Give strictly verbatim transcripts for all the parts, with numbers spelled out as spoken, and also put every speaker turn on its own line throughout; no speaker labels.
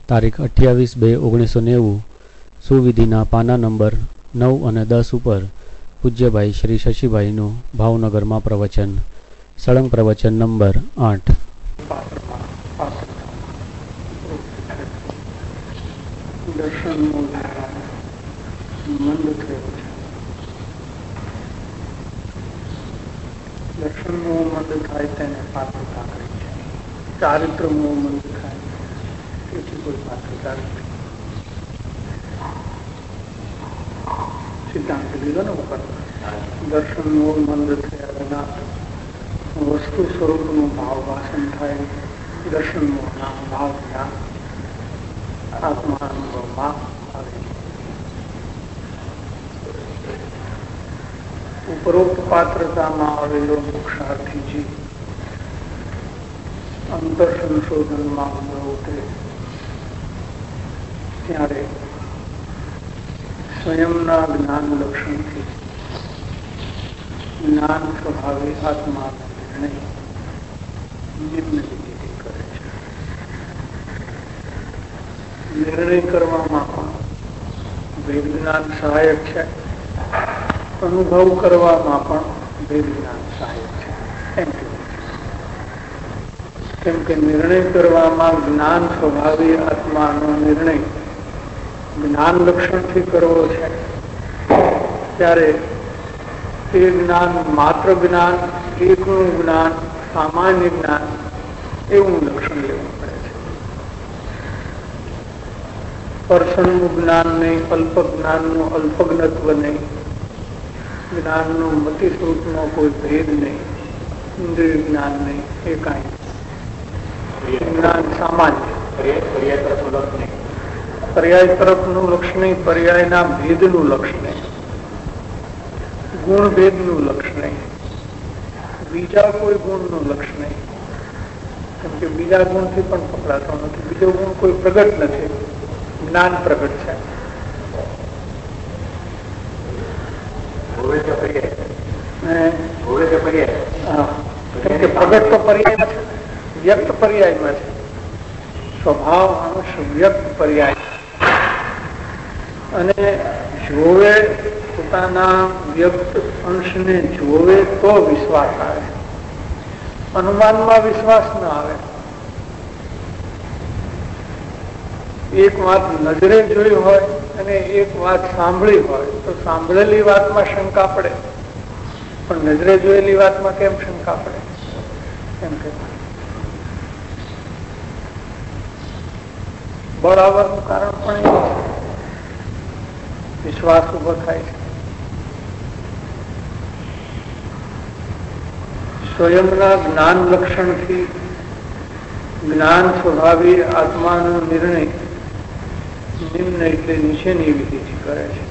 તારીખ અઠ્યાવીસ બે ઓગણીસો નેવું સુવિધિના પાના નંબર નવ અને દસ ઉપર પૂજ્યભાઈ શ્રી શશીભાઈનું ભાવનગરમાં પ્રવચન. સળંગ પ્રવચન નંબર આઠ.
દર્શન મંદ થયો છે. દર્શન મોહ મંદ થાય તેને પાત્રતા કહે છે. ચારિત્ર મોહ મંદ થાય તેથી કોઈ પાત્રતા નથી. સિદ્ધાંત લીધો ને ઉપર. દર્શન મોહ મંદ થયા વિના વસ્તુ સ્વરૂપનું ભાવ ભાષણ થાય. દર્શન મોહના ભાવ જ્ઞાન આત્મા અનુભવમાં આવે. ઉપરોક્ત પાત્રતામાં આવેલો મોક્ષાર્થી જીવ અંતર સંશોધનમાં અંદર ઉતરે ત્યારે સ્વયંના જ્ઞાન લક્ષણથી જ્ઞાન સ્વભાવે આત્માનો નિર્ણય નિમ્ન રીતે કરે છે. નિર્ણય કરવામાં પણ ભેદ જ્ઞાન સહાયક છે, અનુભવ કરવામાં પણ ભેદ જ્ઞાન સહાયક છે. એમ કેમ કે નિર્ણય કરવામાં જ્ઞાન સ્વભાવે આત્માનો નિર્ણય જ્ઞાન લક્ષણથી કરવો છે ત્યારે તે જ્ઞાન માત્ર જ્ઞાન, એકનું જ્ઞાન, સામાન્ય જ્ઞાન એવું લક્ષણ લેવું પડે છે. પરસણનું જ્ઞાન નહીં, અલ્પ જ્ઞાનનું અલ્પજ્ઞત્વ નહીં, જ્ઞાનનું મતિ સ્વરૂપનો કોઈ ભેદ નહીં, ઇન્દ્રિય જ્ઞાન નહીં, એ કાંઈ જ્ઞાન સામાન્ય. પર્યાય તરફનું લક્ષ નહીં, પર્યાયના ભેદનું લક્ષ નહીં, ગુણ ભેદનું લક્ષ નહીં, બીજા કોઈ ગુણનું લક્ષ નહીં. કેમ કે બીજા ગુણથી પણ પકડાતો નથી. બીજો ગુણ કોઈ પ્રગટ નથી, જ્ઞાન પ્રગટ છે. પ્રગટ તો પર્યાયમાં છે, વ્યક્ત પર્યાયમાં છે. સ્વભાવ અંશ વ્યક્ત પર્યાય અને જોવે પોતાના વ્યક્ત અંશને જોવે તો વિશ્વાસ આવે. અનુમાનમાં વિશ્વાસ ન આવે. એક વાત નજરે જોઈ હોય અને એક વાત સાંભળી હોય તો સાંભળેલી વાતમાં શંકા પડે, પણ નજરે જોયેલી વાતમાં કેમ શંકા પડે? કેમ કે બરાબરનું કારણ પણ એવું છે. વિશ્વાસ ઉભો થાય છે. સ્વયંના જ્ઞાન લક્ષણથી જ્ઞાન સ્વભાવી આત્માનો નિર્ણય નિમ્ન એટલે નીચેની વિધિથી કરે છે.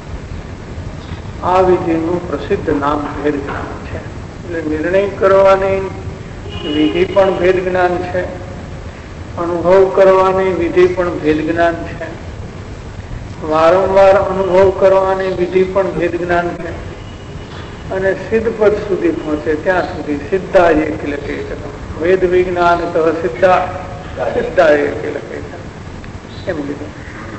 આ વિધિનું પ્રસિદ્ધ નામ ભેદ જ્ઞાન છે. એટલે નિર્ણય કરવાની વિધિ પણ ભેદ જ્ઞાન છે, અનુભવ કરવાની વિધિ પણ ભેદ જ્ઞાન છે, વારંવાર અનુભવ કરવાની વિધિ પણ ભેદ જ્ઞાન છે, અને સિદ્ધ પદ સુધી પહોંચે ત્યાં સુધી સિદ્ધા એ કિલકે વેદ વિજ્ઞાન તો સિદ્ધા સિદ્ધા એ કિલકે એમ કીધું.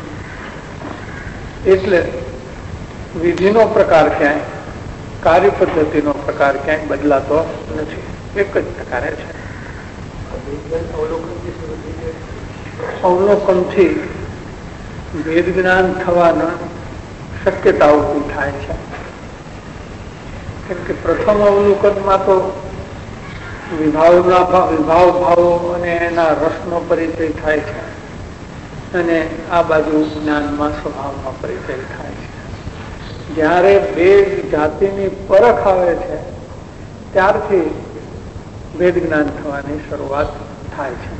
એટલે વિધિનો પ્રકાર ક્યાંય, કાર્ય પદ્ધતિનો પ્રકાર ક્યાંય બદલાતો નથી, એક જ પ્રકારે છે. અવલોકનથી ભેદ જ્ઞાન થવાના શક્યતા ઉભી થાય છે. કેમ કે પ્રથમ અવલોકનમાં તો વિભાવના વિભાવ ભાવો અને એના રસનો પરિચય થાય છે, અને આ બાજુ જ્ઞાનમાં સ્વભાવનો પરિચય થાય છે. જ્યારે બે જાતિની પરખ આવે છે ત્યારથી ભેદ જ્ઞાન થવાની શરૂઆત થાય છે.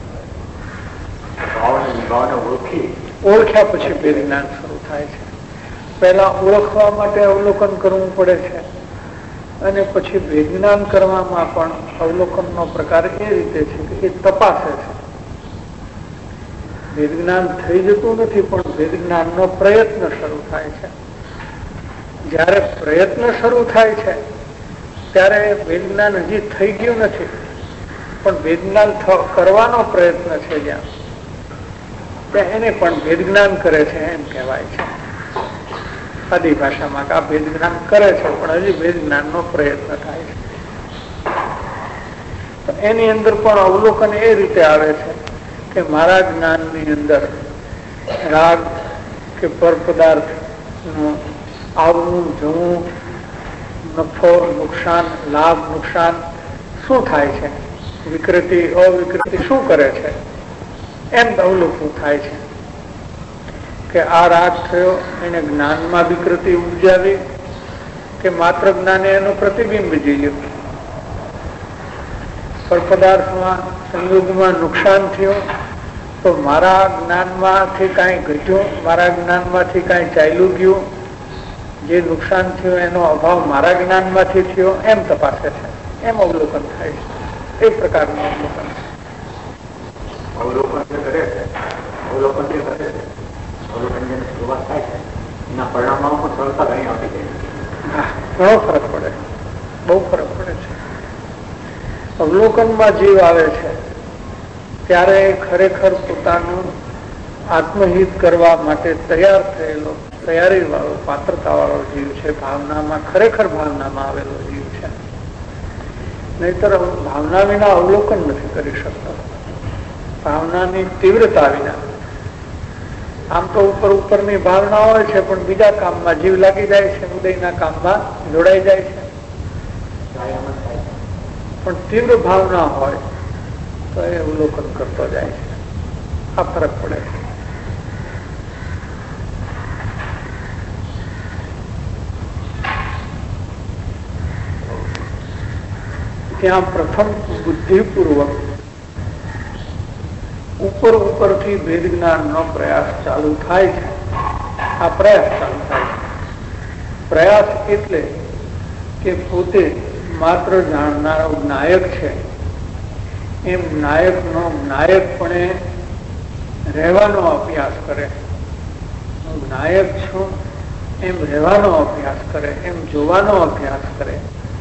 ઓળખ્યા પછી ભેદ જ્ઞાન શરૂ થાય છે. પહેલા ઓળખવા માટે અવલોકન કરવું પડે છે, અને પછી ભેદ જ્ઞાન કરવામાં પણ અવલોકનનો પ્રકાર એ રીતે છે કે એ તપાસે છે. ભેદ જ્ઞાન થઈ જતું નથી, પણ ભેદ જ્ઞાનનો પ્રયત્ન શરૂ થાય છે. જ્યારે પ્રયત્ન શરૂ થાય છે ત્યારે ભેદ જ્ઞાન હજી થઈ ગયું નથી, પણ ભેદ જ્ઞાન કરવાનો પ્રયત્ન છે. જ્યાં એને પણ ભેદ જ્ઞાન કરે છે એમ કહેવાય છે આદિ ભાષામાં. આ ભેદ જ્ઞાન કરે છે પણ હજી ભેદ જ્ઞાનનો પ્રયત્ન થાય છે. તો એની અંદર પણ અવલોકન એ રીતે આવે છે કે મારા જ્ઞાનની અંદર રાગ કે પર પદાર્થ નું આવવું જવું, નફો નુકસાન, લાભ નુકસાન શું થાય છે, વિકૃતિ અવિકૃતિ શું કરે છે એમ અવલોકન થાય છે કે આ રાગ થયો એને જ્ઞાનમાં વિકૃતિ ઉપજાવી કે માત્ર જ્ઞાને એનું પ્રતિબિંબ જોયું. પર પદાર્થમાં સંયોગમાં નુકસાન થયું તો મારા જ્ઞાનમાંથી કાંઈ ઘટ્યું, મારા જ્ઞાનમાંથી કાંઈ ચાલ્યું ગયું, જે નુકસાન થયું એનો અભાવ મારા જ્ઞાનમાંથી થયો એમ તપાસે છે, એમ અવલોકન થાય છે. એ પ્રકારનું અવલોકન છે.
અવલોકન જે કરે છે અવલોકન જે કરે છે અવલોકન જેની શરૂઆત થાય છે એના પરિણામમાં પણ સરળતા ઘણી આવતી જાય.
ઘણો ફરક પડે, બહુ ફરક પડે છે. અવલોકનમાં જીવ આવે છે ત્યારે ખરેખર પોતાનું આત્મહિત કરવા માટે તૈયાર થયેલો, તૈયારી વાળો, પાત્રતા વાળો જીવ છે. ભાવનામાં ખરેખર ભાવનામાં આવેલો જીવ છે. નહીતર ભાવના વિના અવલોકન નથી કરી શકતો. ભાવનાની તીવ્રતા વિના. આમ તો ઉપર ઉપરની ભાવના હોય છે પણ બીજા કામમાં જીવ લાગી જાય છે, ઉદયના કામમાં જોડાઈ જાય છે. પણ તીવ્ર ભાવના હોય તો એ અવલોકન કરતો જાય છે. આ ફરક પડે છે. ત્યાં પ્રથમ બુદ્ધિપૂર્વક ઉપર ઉપરથી ભેદ જ્ઞાનનો પ્રયાસ ચાલુ થાય છે. આ પ્રયાસ ચાલુ થાય છે. પ્રયાસ એટલે કે પોતે માત્ર જાણનારો નાયક છે એમ નાયકનો નાયકપણે રહેવાનો અભ્યાસ કરે. હું નાયક છું એમ રહેવાનો અભ્યાસ કરે, એમ જોવાનો અભ્યાસ કરે.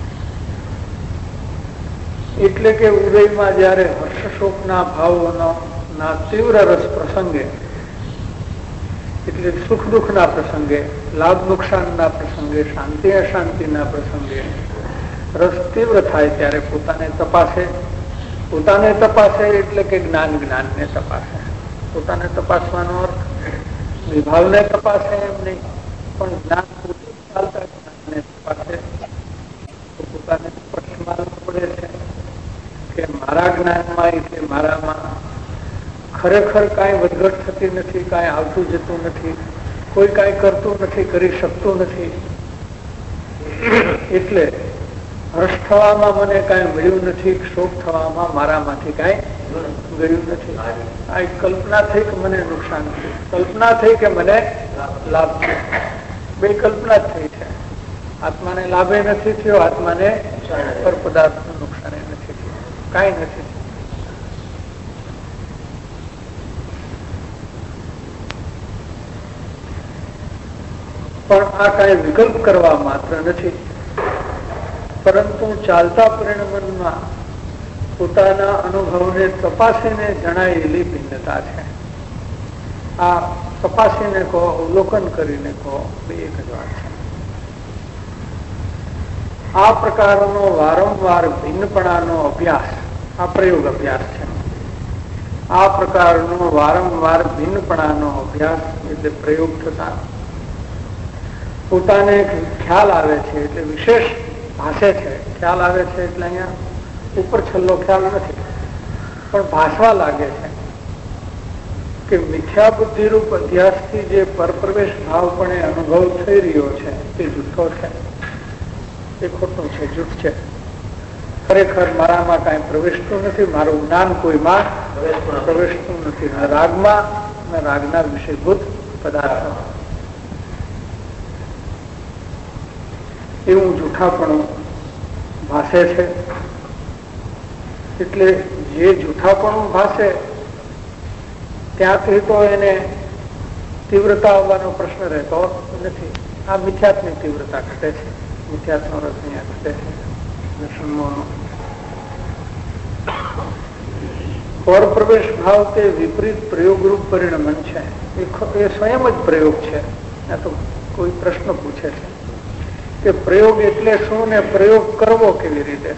એટલે કે ઉદયમાં જયારે હર્ષશોકના ભાવોનો ના તીવ્ર રસ પ્રસંગે, એટલે સુખ દુઃખના પ્રસંગે, લાભ નુકસાનના પ્રસંગે, શાંતિ અશાંતિના પ્રસંગે રસ તીવ્ર થાય ત્યારે પોતાને તપાસે. પોતાને તપાસે એટલે કે જ્ઞાન જ્ઞાનને તપાસે. પોતાને તપાસવાનો અર્થ વિભાવને તપાસે એમ નહીં, પણ જ્ઞાન ચાલતા જ્ઞાનને તપાસે. તો પોતાને સ્પષ્ટ માલૂમ પડે છે કે મારા જ્ઞાનમાં એટલે મારામાં ખરેખર કાંઈ વધઘટ થતી નથી, કાંઈ આવતું જતું નથી, કોઈ કાંઈ કરતું નથી, કરી શકતું નથી. એટલે હર્ષ થવામાં મને કાંઈ મળ્યું નથી, શોક થવામાં મારામાંથી કાંઈ ગયું નથી. આ એક કલ્પના થઈ કે મને નુકસાન થયું, કલ્પના થઈ કે મને લાભ થયો. બે કલ્પના જ થઈ છે. આત્માને લાભે નથી થયો, આત્માને પર પદાર્થનું નુકસાન નથી થયું, કાંઈ નથી થયું. પણ આ કાંઈ વિકલ્પ કરવા માત્ર નથી, પરંતુ ચાલતા પરિણમનમાં પોતાના અનુભવને તપાસીને જણાયેલી ભિન્નતા છે. આ તપાસીને કહો, અવલોકન કરીને કહો, બે એક જ વાત છે. આ પ્રકારનો વારંવાર ભિન્નપણાનો અભ્યાસ આ પ્રયોગ અભ્યાસ છે. આ પ્રકારનો વારંવાર ભિન્નપણાનો અભ્યાસ એટલે પ્રયોગ થતા પોતાને ખ્યાલ આવે છે, એટલે વિશેષ ભાષે છે. ખ્યાલ આવે છે એટલે અહીંયા ઉપર છેલ્લો ખ્યાલ નથી, પણ ભાષવા લાગે છે કે મિથ્યા બુદ્ધિરૂપ અધ્યાસથી જે પરપ્રવેશ ભાવપણે અનુભવ થઈ રહ્યો છે તે જૂઠો છે, એ ખોટું છે, જૂઠ છે. ખરેખર મારામાં કાંઈ પ્રવેશતું નથી, મારું જ્ઞાન કોઈમાં પ્રવેશતું નથી, ન રાગમાં ન રાગના વિષયભૂત પદાર્થ. એવું જૂઠાપણું ભાષે છે. એટલે જે જૂઠાપણું ભાષે ત્યાંથી તો એને તીવ્રતા આવવાનો પ્રશ્ન રહેતો નથી. આ મિથ્યાત્મની તીવ્રતા ઘટે છે, મિથ્યાત્મનો રસ અહીંયા ઘટે છે. પર પ્રવેશ ભાવ તે વિપરીત પ્રયોગરૂપ પરિણમન છે. એ સ્વયં જ પ્રયોગ છે. આ તો કોઈ પ્રશ્ન પૂછે છે કે પ્રયોગ એટલે શું ને પ્રયોગ કરવો કેવી રીતે?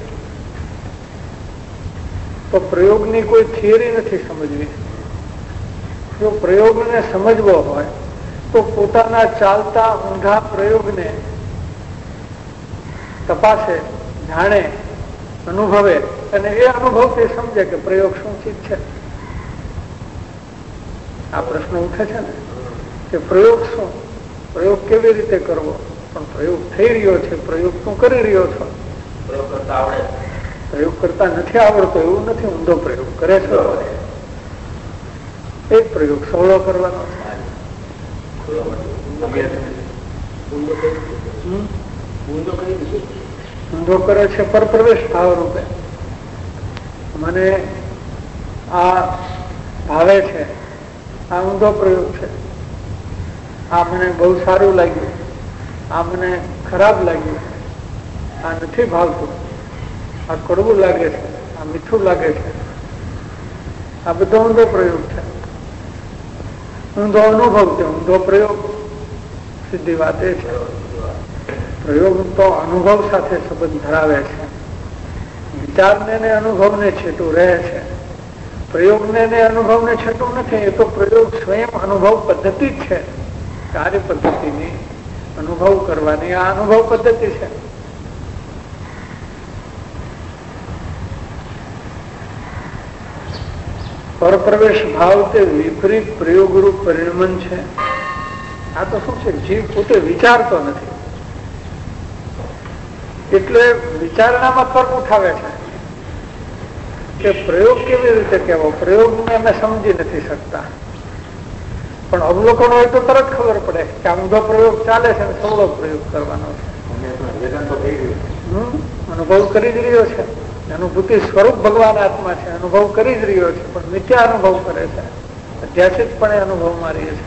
તો પ્રયોગની કોઈ થિયરી નથી સમજવી. જો પ્રયોગને સમજવો હોય તો પોતાના ચાલતા ઊંધા પ્રયોગને તપાસે, જાણે, અનુભવે અને એ અનુભવથી સમજે કે પ્રયોગ શું ચીજ છે. આ પ્રશ્ન ઉઠે છે ને કે પ્રયોગ શું, પ્રયોગ કેવી રીતે કરવો? પણ પ્રયોગ થઈ રહ્યો છે, પ્રયોગ તું કરી રહ્યો છો.
પ્રયોગ કરતા આવડે,
પ્રયોગ કરતા નથી આવડતો એવું નથી. ઊંધો પ્રયોગ કરે છે. એક પ્રયોગ સવળો કરવાનો છે. ઊંધો કરે છે પર પ્રવેશ ભાવ રૂપે. મને આ ભાવે છે, આ ઊંધો પ્રયોગ છે. આ મને બહુ સારું લાગ્યું, આ મને ખરાબ લાગ્યું, આ નથી ભાવતું, આ કડવું લાગે છે, આ મીઠું લાગે છે. આ બધો ઊંધો પ્રયોગ છે. ઊંધો અનુભવ છે, ઊંધો પ્રયોગ. સીધી વાત એ છે પ્રયોગ તો અનુભવ સાથે સંબંધ ધરાવે છે. વિચારને ને અનુભવને છેટું રહે છે. પ્રયોગને ને અનુભવને છેટું નથી. એ તો પ્રયોગ સ્વયં અનુભવ પદ્ધતિ જ છે. કાર્ય પદ્ધતિની અનુભવ કરવાની આ અનુભવ પદ્ધતિ છે. પરપ્રવેશ ભાવ તે વિપરીત પ્રયોગરૂપ પરિણમન છે. આ તો શું છે? જીવ પોતે વિચારતો નથી એટલે વિચારણામાં તર્ક ઉઠાવે છે કે પ્રયોગ કેવી રીતે કેવો. પ્રયોગને અમે સમજી નથી શકતા. પણ અવલોકન હોય તો તરત ખબર પડે કે આ ઊંધો પ્રયોગ ચાલે છે અને સવળો પ્રયોગ કરવાનો છે. અનુભવ કરી જ રહ્યો છે. અનુભૂતિ સ્વરૂપ ભગવાન આત્મા છે. અનુભવ કરી જ રહ્યો છે પણ મિથ્યા અનુભવ કરે છે. અધ્યાસિતપણે અનુભવ મારી છે.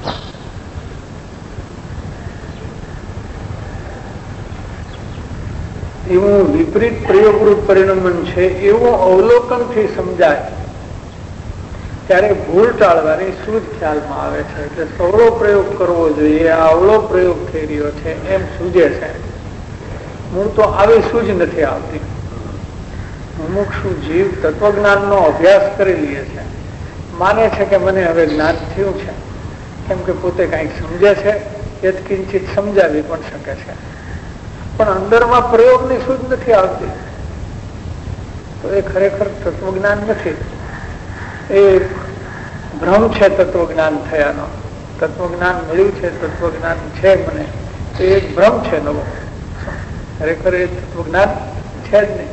એવું વિપરીત પ્રયોગરૂપ પરિણમન છે એવું અવલોકન થી સમજાય ત્યારે ભૂલ ટાળવાની સૂઝ ખ્યાલમાં આવે છે. એટલે સવળો પ્રયોગ કરવો જોઈએ, આ અવળો પ્રયોગ થઈ રહ્યો છે એમ સૂઝે છે. મૂળ તો આવી સૂઝ નથી આવતી. મુમુક્ષુ જીવ તત્વજ્ઞાનનો અભ્યાસ કરી લે છે, માને છે કે મને હવે જ્ઞાન થયું છે, કેમ કે પોતે કંઈક સમજે છે, યત્કિંચિત સમજાવી પણ શકે છે. પણ અંદરમાં પ્રયોગની સૂઝ નથી આવતી. તો એ ખરેખર તત્વજ્ઞાન નથી. એ ભ્રમ છે તત્વજ્ઞાન થયાનો. તત્વજ્ઞાન મળ્યું છે, તત્વજ્ઞાન છે મને, તો એક ભ્રમ છે નવો. ખરેખર એ તત્વજ્ઞાન છે જ નહીં.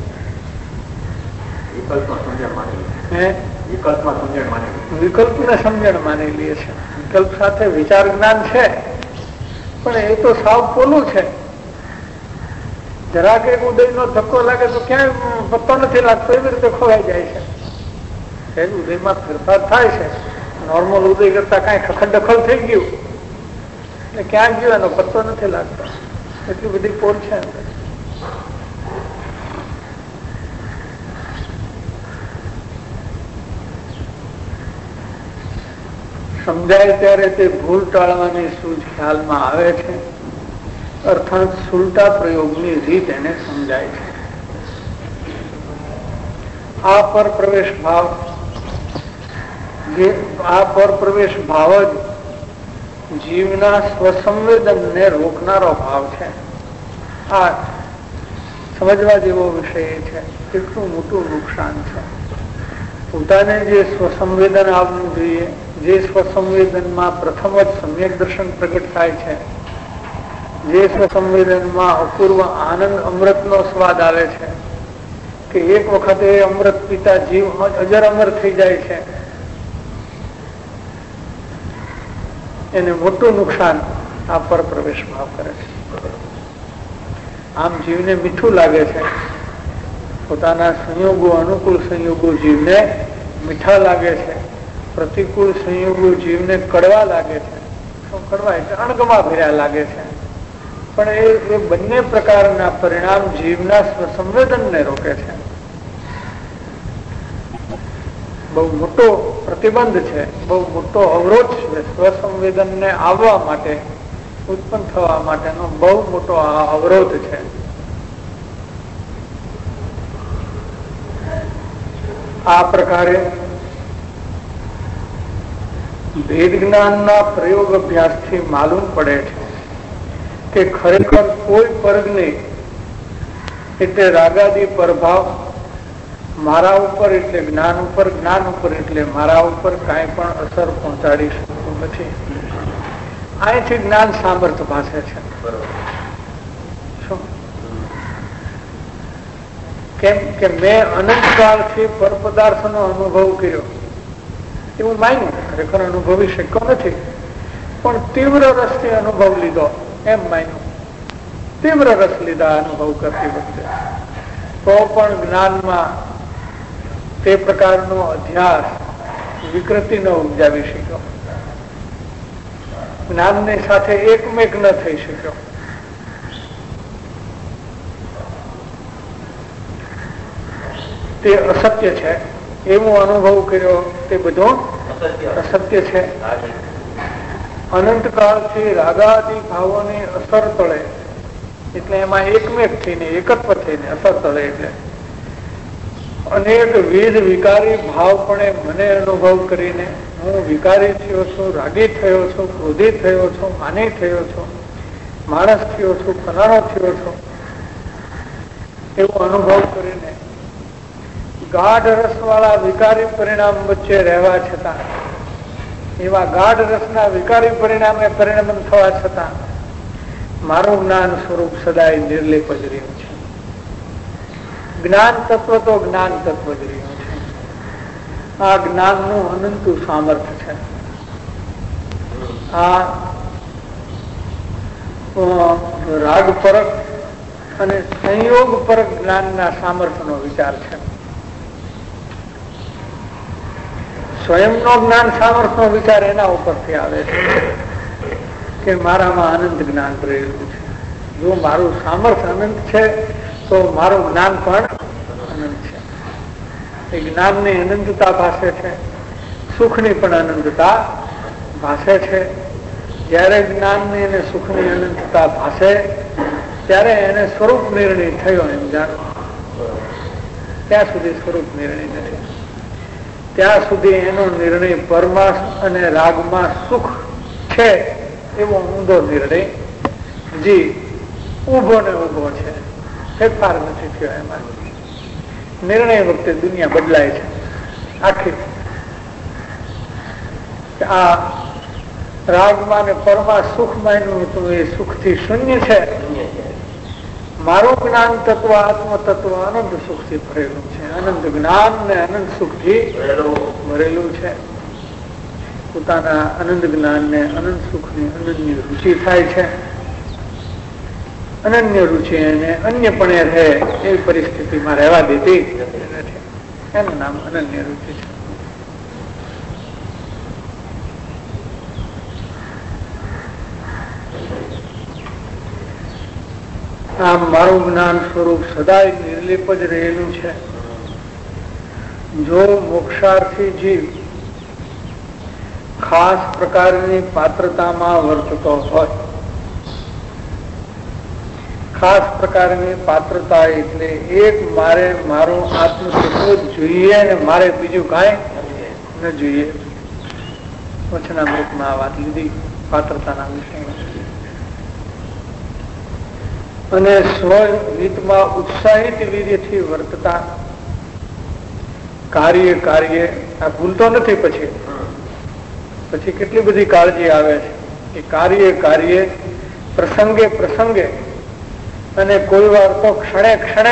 વિકલ્પને સમજણ માની લે છે. વિકલ્પ સાથે વિચાર જ્ઞાન છે પણ એ તો સાવ પોલું છે. જરાક એક ઉદય નો ધક્કો લાગે તો ક્યાંય પત્તો નથી લાગતો, એવી રીતે ખોવાઈ જાય છે. ઉદયમાં ફેરફાર થાય છે. નોર્મલ ઉદય કરતા કઈ ખખડખલ થઈ ગયું એટલે ક્યાં ગયો એનો પત્તો નથી લાગતો. એટલી બધી પોલ છે. સમજાય ત્યારે તે ભૂલ ટાળવાની સૂઝ ખ્યાલમાં આવે છે. અર્થાત સુલટા પ્રયોગની રીત એને સમજાય છે. આ પર પ્રવેશ ભાવ આ પર પ્રવેશ ભાવ જ જીવના સ્વસંવેદનને રોકનારો ભાવ છે. આ સમજવા જેવો વિષય છે. કેટલું મોટું નુકસાન છે. પોતાને જે સ્વસંવેદન આવવું જોઈએ, જે સ્વસંવેદનમાં પ્રથમ જ સમ્યક દર્શન પ્રગટ થાય છે, જે સ્વસંવેદનમાં અપૂર્વ આનંદ અમૃતનો સ્વાદ આવે છે કે એક વખતે અમૃત પીતા જીવ અજર અમર થઈ જાય છે, એને મોટું નુકસાન આ પર પ્રવેશ ભાવ કરે છે. આમ જીવને મીઠું લાગે છે. પોતાના સંયોગો, અનુકૂળ સંયોગો જીવને મીઠા લાગે છે. પ્રતિકૂળ સંયોગો જીવને કડવા લાગે છે. શું કડવા એટલે અણગમા ભર્યા લાગે છે. પણ એ બંને પ્રકારના પરિણામ જીવના સ્વસંવેદનને રોકે છે. બહુ મોટો પ્રતિબંધ છે, બહુ મોટો અવરોધ છે. સ્વસંવેદન ને આવવા માટે, ઉત્પન્ન થવા માટેનો બહુ મોટો આ અવરોધ છે. આ પ્રકારે ભેદ જ્ઞાનના પ્રયોગ અભ્યાસથી માલુમ પડે છે કે ખરેખર કોઈ પરગને એટલે રાગાદી પ્રભાવ મારા ઉપર એટલે જ્ઞાન ઉપર, જ્ઞાન ઉપર એટલે મારા ઉપર કાંઈ પણ અસર પહોંચાડી શકતું નથી. અહીંથી જ્ઞાન સામર્થ્ય ભાષે છે. શું? કેમ કે મેં અનંતકાળથી પર પદાર્થનો અનુભવ કર્યો એવું માન્યું, ખરેખર અનુભવી શક્યો નથી, પણ તીવ્ર રસથી અનુભવ લીધો એમ માન્યું. તીવ્ર રસ લીધા અનુભવ કરતી વખતે તો પણ જ્ઞાનમાં તે પ્રકારનો અધ્યાસ વિકૃતિ ન ઉપજાવી શક્યો, જ્ઞાનની સાથે એકમેક ન થઈ શક્યો. તે અસત્ય છે એવું અનુભવ કર્યો, તે બધો અસત્ય છે. અનંતકાળથી રાગાદી ભાવોની અસર તળે એટલે એમાં એકમેક થઈને, એકત્વ થઈને અસર તળે એટલે અનેક વિધ વિકારી ભાવપણે મને અનુભવ કરીને હું વિકારી થયો છું, રાગી થયો છું, ક્રોધિત થયો છું, માની થયો છું, માણસ થયો છું, ફલાણો થયો છું એવો અનુભવ કરીને ગાઢ રસ વાળા વિકારી પરિણામ વચ્ચે રહેવા છતાં, એવા ગાઢ રસના વિકારી પરિણામે પરિણમન થવા છતાં મારું જ્ઞાન સ્વરૂપ સદાય નિર્લેપ જ રહ્યું છે. જ્ઞાન તત્વ તો જ્ઞાન તત્વ જ રહ્યું છે. આ જ્ઞાનનું અનંત સામર્થ્ય છે. આ રાગ પરક અને સંયોગ પરક જ્ઞાનના સામર્થ્યનો વિચાર છે. સ્વયંનો જ્ઞાન સામર્થ્યનો વિચાર એના ઉપરથી આવે છે કે મારામાં અનંત જ્ઞાન રહેલું છે. જો મારું સામર્થ્ય અનંત છે તો મારું જ્ઞાન પણ અનંત છે. એ જ્ઞાનની અનંતતા ભાષે છે, સુખની પણ અનંતતા ભાષે છે. જયારે જ્ઞાનની અને સુખની અનંતતા ભાષે ત્યારે એને સ્વરૂપ નિર્ણય થયો એમ જાણો. ત્યાં સુધી સ્વરૂપ નિર્ણય નથી. ત્યાં સુધી એનો નિર્ણય પરમાર્થ અને રાગમાં સુખ છે એવો ઊંધો નિર્ણય હજી ઉભો ને ઉભો છે, ફેરફાર નથી થયો. એમાં નિર્ણય વખતે દુનિયા બદલાય છે આખી. આ રાગમાં ને પરમા સુખ માન્યું હતું એ સુખથી શૂન્ય છે. મારું જ્ઞાન તત્વ આત્મ તત્વ અનંત સુખથી ભરેલું છે. અનંત જ્ઞાન ને અનંત સુખથી ભરેલું છે. પોતાના અનંત જ્ઞાન ને અનંત સુખની અનન્ય રુચિ થાય છે. અનન્ય રુચિ એને અન્યપણે રહે એવી પરિસ્થિતિમાં રહેવા દેતી નથી. એનું નામ અનન્ય રુચિ છે. આમ મારું જ્ઞાન સ્વરૂપ સદાય નિર્લેપ જ રહેલું છે. જો મોક્ષાર્થી જીવ ખાસ પ્રકારની પાત્રતામાં વર્તતો હોય, ખાસ પ્રકારની પાત્રતા એટલે એક મારે મારું આત્મ તત્વ જોઈએ ને મારે બીજું કાંઈ ન જોઈએ. વચનામૃતમાં આ વાત લીધી પાત્રતાના વિષયમાં. અને સ્વહિતમાં ઉત્સાહિત વીર્યથી વર્તતા, કાર્ય કાર્ય આ ભૂલતો નથી. પછી પછી કેટલી બધી કાળજી આવે છે કે કાર્ય કાર્ય પ્રસંગે પ્રસંગે અને કોઈ વાર તો ક્ષણે ક્ષણે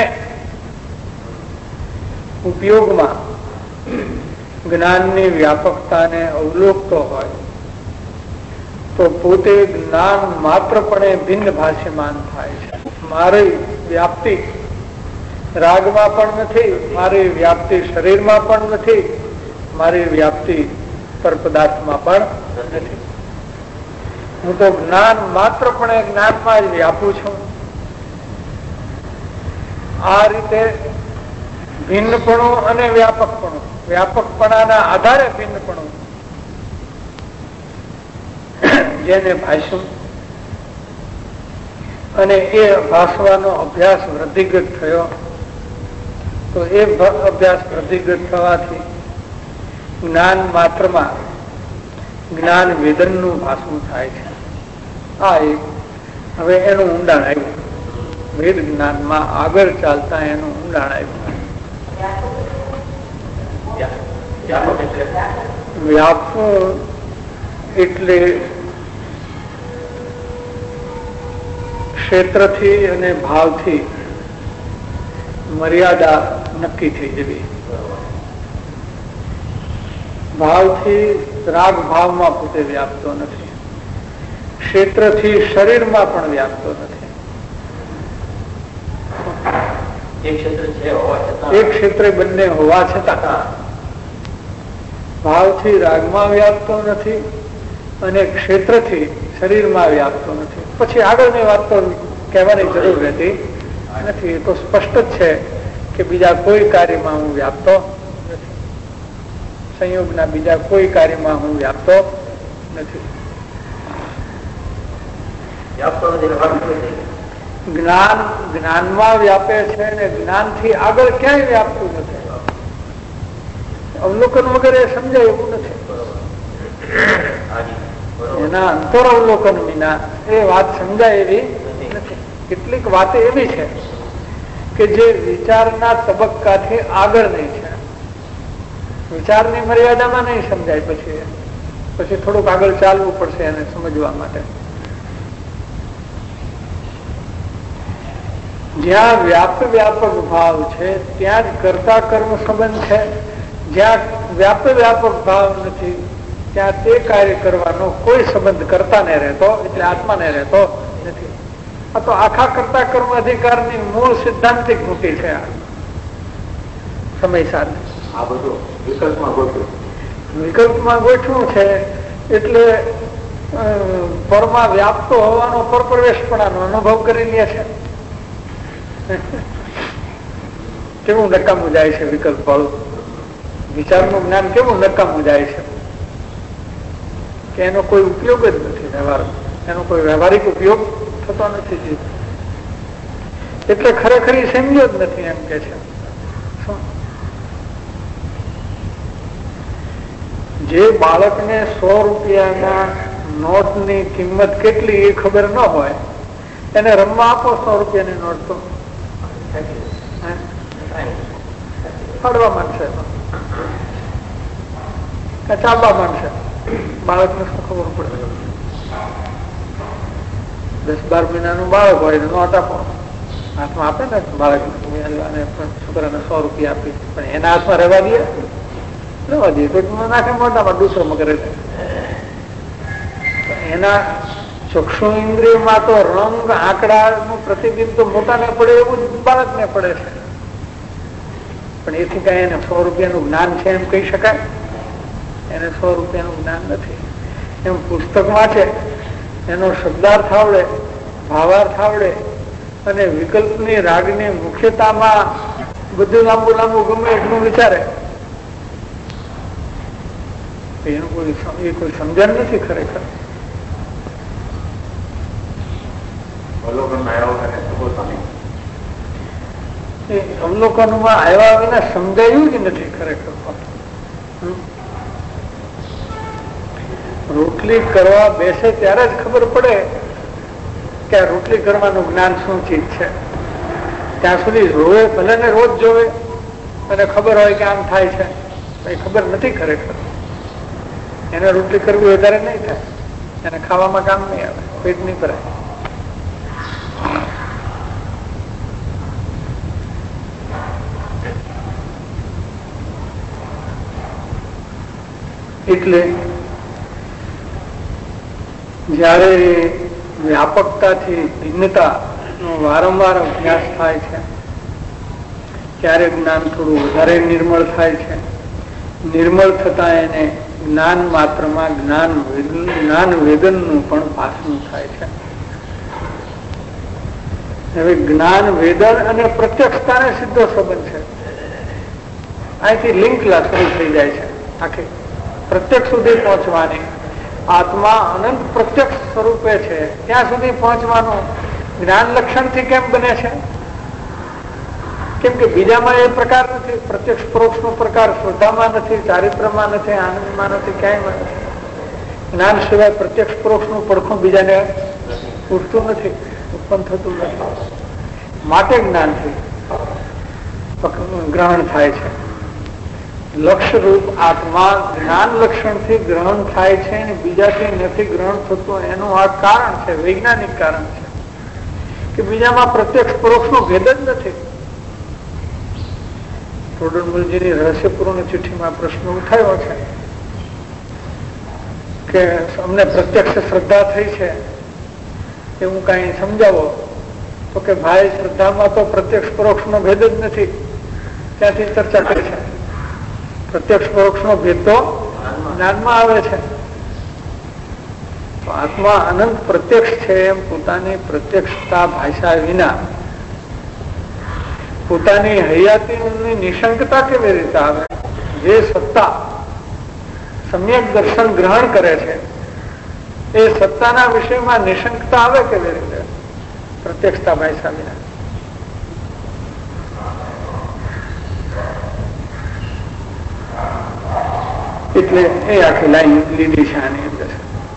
ઉપયોગમાં જ્ઞાનની વ્યાપકતાને અવલોકતો હોય તો પોતે જ્ઞાન માત્રપણે ભિન્ન ભાષ્યમાન થાય છે. મારી વ્યાપ્તિ રાગમાં પણ નથી, મારી વ્યાપ્તિ શરીરમાં પણ નથી, મારી વ્યાપ્તિ પર પદાર્થમાં પણ નથી. હું તો જ્ઞાન માત્રપણે જ્ઞાનમાં જ વ્યાપું છું. આ રીતે ભિન્નપણું અને વ્યાપકપણું વ્યાપકપણાના આધારે ભિન્નપણું જેને ભાષ્યું અને એ ભાષવાનો અભ્યાસ વૃદ્ધિગત થયો, તો એ અભ્યાસ વૃદ્ધિગત થવાથી જ્ઞાન માત્રમાં જ્ઞાન વેદનનું ભાષવું થાય છે. આ એક હવે એનું ઊંડાણ આવ્યું, વેદ જ્ઞાનમાં આગળ ચાલતા એનું ઊંડાણ આવ્યું. વ્યાપવું એટલે ક્ષેત્રથી અને ભાવથી મર્યાદા નક્કી થઈ જવી. ભાવથી રાગ ભાવમાં પોતે વ્યાપતો નથી, ક્ષેત્રથી શરીરમાં પણ વ્યાપતો નથી. એક ક્ષેત્રે બંને હોવા છતાં ભાવથી રાગમાં વ્યાપતો નથી અને ક્ષેત્રથી શરીરમાં વ્યાપતો નથી. પછી આગળની વાત તો કહેવાની જરૂર રહેતી નથી. એ તો સ્પષ્ટ જ છે કે બીજા કોઈ કાર્યમાં હું વ્યાપતો નથી, સંયોગના બીજા કોઈ કાર્યમાં હું વ્યાપતો નથી. જ્ઞાન જ્ઞાનમાં વ્યાપે છે અને જ્ઞાનથી આગળ ક્યાંય વ્યાપતું નથી. અવલોકન વગેરે સમજાય એવું નથી. એના અંતરઅવલોકન વિના એ વાત સમજાય એવી નથી. કેટલીક વાતો એવી છે કે જે વિચારના તબક્કાથી આગળ નહીં છે, વિચારની મર્યાદામાં નહીં સમજાય. પછી પછી થોડુંક આગળ ચાલવું પડશે એને સમજવા માટે. જ્યાં વ્યાપ વ્યાપક ભાવ છે ત્યાં જ કર્તા કર્મ સંબંધ છે. જ્યાં વ્યાપ વ્યાપક ભાવ નથી ત્યાં તે કાર્ય કરવાનો કોઈ સંબંધ કરતાને રહેતો, એટલે આત્માને રહેતો નથી. આ તો આખા કર્તા કર્મ અધિકારની મૂળ સિદ્ધાંતિક મૂકી છે. સમય સાથે
આ બધું વિકલ્પમાં ગોઠવ્યું
વિકલ્પમાં ગોઠવું છે એટલે પરમાં વ્યાપતો હોવાનો પરપ્રવેશપણાનો અનુભવ કરી લે છે. કેવું નકામું જાય છે વિકલ્પ વાળું. વિચારનું જ્ઞાન કેવું નકામું જાય છે કે એનો કોઈ ઉપયોગ જ નથી. વ્યવહાર એનો કોઈ વ્યવહારિક ઉપયોગ થતો નથી. એટલે ખરેખર સમજ્યો જ નથી એમ કે છે. જે બાળકને સો રૂપિયાના નોટની કિંમત કેટલી એ ખબર ન હોય એને રમવા આપો સો રૂપિયાની નોટ તો ફાડવા માંડશે, ચાલવા માંડશે. બાળકને શું ખબર પડે? દસ બાર મહિનાનું બાળક હોય નોટ આપો, હાથમાં આપે ને બાળક છોકરાને સો રૂપિયા આપી, પણ એના હાથમાં રહેવા દે રહેવા દઈએ તો નાખે મોટામાં દૂસરોમાં કરે છે. એના ચક્ષુ ઇન્દ્રિયમાં તો રંગ આંકડાનું પ્રતિબિંબ તો મોટાને પડે એવું જ બાળકને પડે છે. પણ એથી કઈ એને સો રૂપિયાનું જ્ઞાન છે એમ કહી શકાય? એને સો રૂપિયાનું જ્ઞાન નથી. એમ પુસ્તક વાંચે, એનો શબ્દાર્થ આવડે, ભાવાર્થ આવડે અને વિકલ્પની રાગની મુખ્યતામાં બધું લાંબુ લાંબુ ગમે એટલું વિચારે, એનું કોઈ એ કોઈ સમજણ નથી ખરેખર. અવલોકનમાં આવ્યા વિના સમજાયું જ નથી ખરેખર. રોટલી કરવા બેસે ત્યારે જ ખબર પડે કે આ રોટલી કરવાનું જ્ઞાન શું ચીજ છે. ત્યાં સુધી રોવે ભલે ને રોજ જોવે અને ખબર હોય કે આમ થાય છે, એ ખબર નથી ખરેખર. એને રોટલી કરવી વધારે નહીં થાય, એને ખાવામાં કામ નહીં આવે, પેટ નહીં ભરાય. એટલે જયારે વ્યાપકતાથી ભિન્નતા નો વારંવાર અભ્યાસ થાય છે ત્યારે જ્ઞાન થોડું વધારે નિર્મળ થાય છે. નિર્મળ થતા એને જ્ઞાન માત્રમાં જ્ઞાન જ્ઞાન વેદનનું પણ ભાષણ થાય છે. હવે જ્ઞાન વેદન અને પ્રત્યક્ષતાને સીધો સંબંધ છે. અહીંથી લિંક શરૂ થઈ જાય છે આખી પ્રત્યક્ષ સુધી પહોંચવાની. આત્મા અનંત પ્રત્યક્ષ સ્વરૂપે છે ત્યાં સુધી પહોંચવાનું જ્ઞાન લક્ષણથી કેમ બને છે? કેમ કે બીજામાં એ પ્રકાર નથી. પ્રત્યક્ષ પરોક્ષ નો પ્રકાર શ્રદ્ધામાં નથી, ચારિત્રમાં નથી, આનંદમાં નથી, ક્યાંય નથી. જ્ઞાન સિવાય પ્રત્યક્ષ પરોક્ષ નું પડખું બીજાને ઉઠતું નથી, ઉત્પન્ન થતું નથી. માટે જ્ઞાનથી ગ્રહણ થાય છે. લક્ષરૂપ આત્મા જ્ઞાન લક્ષણથી ગ્રહણ થાય છે અને બીજાથી નથી ગ્રહણ થતું. એનું આ કારણ છે, વૈજ્ઞાનિક કારણ છે કે બીજામાં પ્રત્યક્ષ પરોક્ષ નો ભેદ જ નથી. ટોડરમલજીની રહસ્યપૂર્ણ ચિઠ્ઠીમાં પ્રશ્ન ઉઠાયો છે કે અમને પ્રત્યક્ષ શ્રદ્ધા થઈ છે એવું કઈ સમજાવો. તો કે ભાઈ શ્રદ્ધામાં તો પ્રત્યક્ષ પરોક્ષ નો ભેદ જ નથી. ત્યાંથી ચર્ચા કરી છે. પ્રત્યક્ષ પરોક્ષ નો ભેદ તો જ્ઞાનમાં આવે છે. આત્મા અનંત પ્રત્યક્ષ છે એમ પોતાની પ્રત્યક્ષતા ભાષા વિના પોતાની હયાતીની નિશંકતા કેવી રીતે આવે? જે સત્તા સમ્યક દર્શન ગ્રહણ કરે છે એ સત્તાના વિષયમાં નિશંકતા આવે કેવી રીતે? પ્રત્યક્ષતા ભાષા વિના. એટલે એ આખી લાઈન લીધી છે આની અંદર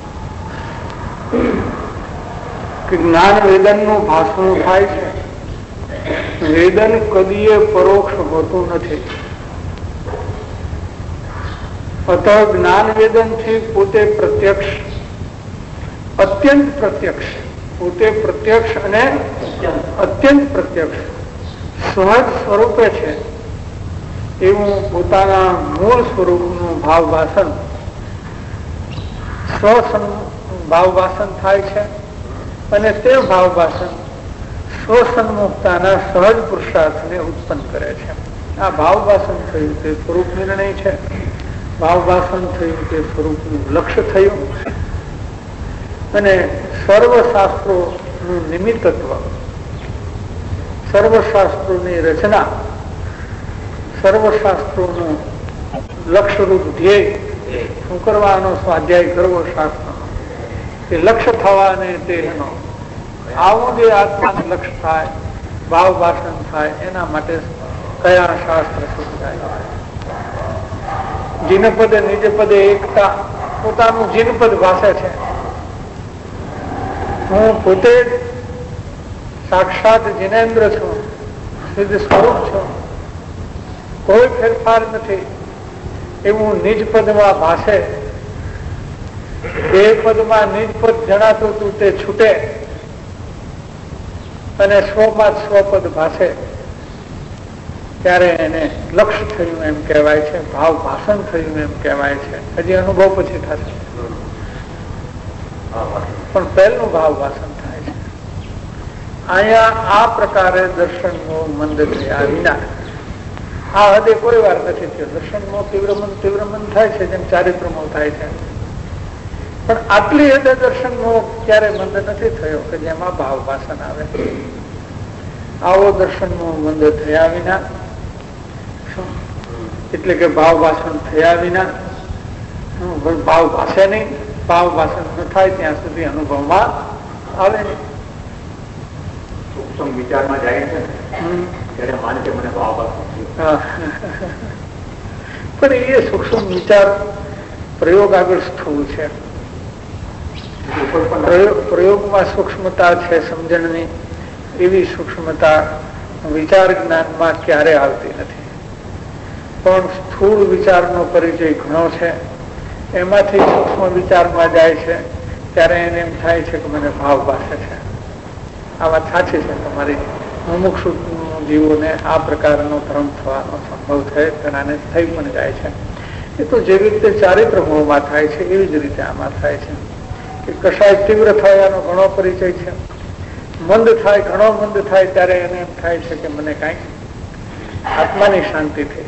કે જ્ઞાન વેદન નું ભાષણ થાય છે. વેદન કદીએ પરોક્ષ હોતું નથી. અત જ્ઞાન વેદન થી પોતે પ્રત્યક્ષ, અત્યંત પ્રત્યક્ષ, પોતે પ્રત્યક્ષ અને અત્યંત પ્રત્યક્ષ સહજ સ્વરૂપે છે એવું પોતાના મૂળ સ્વરૂપનું ભાવ વાસન સ્વ ભાવ વાસન થાય છે અને તે ભાવ વાસન સ્વસન્મુખતાના સહજ પુરુષાર્થને ઉત્પન્ન કરે છે. આ ભાવ વાસન થયું તે સ્વરૂપ નિર્ણય છે. ભાવ વાસન થયું તે સ્વરૂપનું લક્ષ્ય થયું અને સર્વશાસ્ત્રોનું નિમિત્તત્વ, સર્વશાસ્ત્રોની રચના, સર્વશાસ્ત્રોનું લક્ષ્યરૂપ ધ્યેય શું કરવાનો સ્વાધ્યાય કરવો શાસ્ત્ર એ લક્ષ્ય થવાને તેનો આવું જે આત્માનું લક્ષ્ય થાય, ભાવ વાસન થાય એના માટે કયા શાસ્ત્ર શોધાય? જીનપદે નિજપદે એકતા પોતાનું જીનપદ ભાષે છે. હું પોતે જ સાક્ષાત જીનેન્દ્ર છું, સિદ્ધ સ્વરૂપ છું, કોઈ ફેરફાર નથી એવું નિજ પદમાં ભાષે. બે પદમાં નિજ પદ જણાતું તું તે છૂટે અને સ્વમાં સ્વપદ ભાષે ત્યારે એને લક્ષ્ય થયું એમ કહેવાય છે, ભાવ ભાષણ થયું એમ કહેવાય છે. હજી અનુભવ પછી થશે પણ પહેલું ભાવ ભાષણ થાય છે. અહીંયા આ પ્રકારે દર્શનનો મંદ થયા વિના આ હદે કોઈ વાર નથી થયો. દર્શનમાં તીવ્ર મન તીવ્ર મન થાય છે જેમ ચારિત્રમો થાય છે, પણ આટલી હદે દર્શનનો ક્યારે મંદ નથી થયો કે જેમાં ભાવ ભાષણ આવે. આવો દર્શનનો મંદ થયા વિના એટલે કે ભાવ ભાષણ થયા વિના ભાવ ભાષે નહીં, ભાવ ભાષણ ન થાય ત્યાં સુધી અનુભવમાં આવે નહીં.
સૂક્ષ્મ વિચારમાં જાય છે ત્યારે માને છે મને ભાવ ભાષણ.
પણ એ સૂક્ષ્મ વિચાર પ્રયોગ આગળ થવું છે. પ્રયોગમાં સૂક્ષ્મતા છે સમજણની, એવી સૂક્ષ્મતા વિચાર જ્ઞાનમાં ક્યારે આવતી નથી. પણ સ્થૂળ વિચારનો પરિચય ઘણો છે, એમાંથી સૂક્ષ્મ વિચારમાં જાય છે ત્યારે એને એમ થાય છે કે મને ભાવ ભાષે છે. આ વાત સાચી છે તમારી. અમુક જીવોને આ પ્રકારનો ભ્રમ થવાનો સંભવ થાય, ઘણાને થઈ પણ જાય છે. એ તો જેવી રીતે ચારિત્ર મોહમાં થાય છે એવી જ રીતે આમાં થાય છે કે કશાય તીવ્ર થવાનો ઘણો પરિચય છે. મંદ થાય, ઘણો મંદ થાય ત્યારે એને એમ થાય છે કે મને કઈક આત્માની શાંતિ થઈ.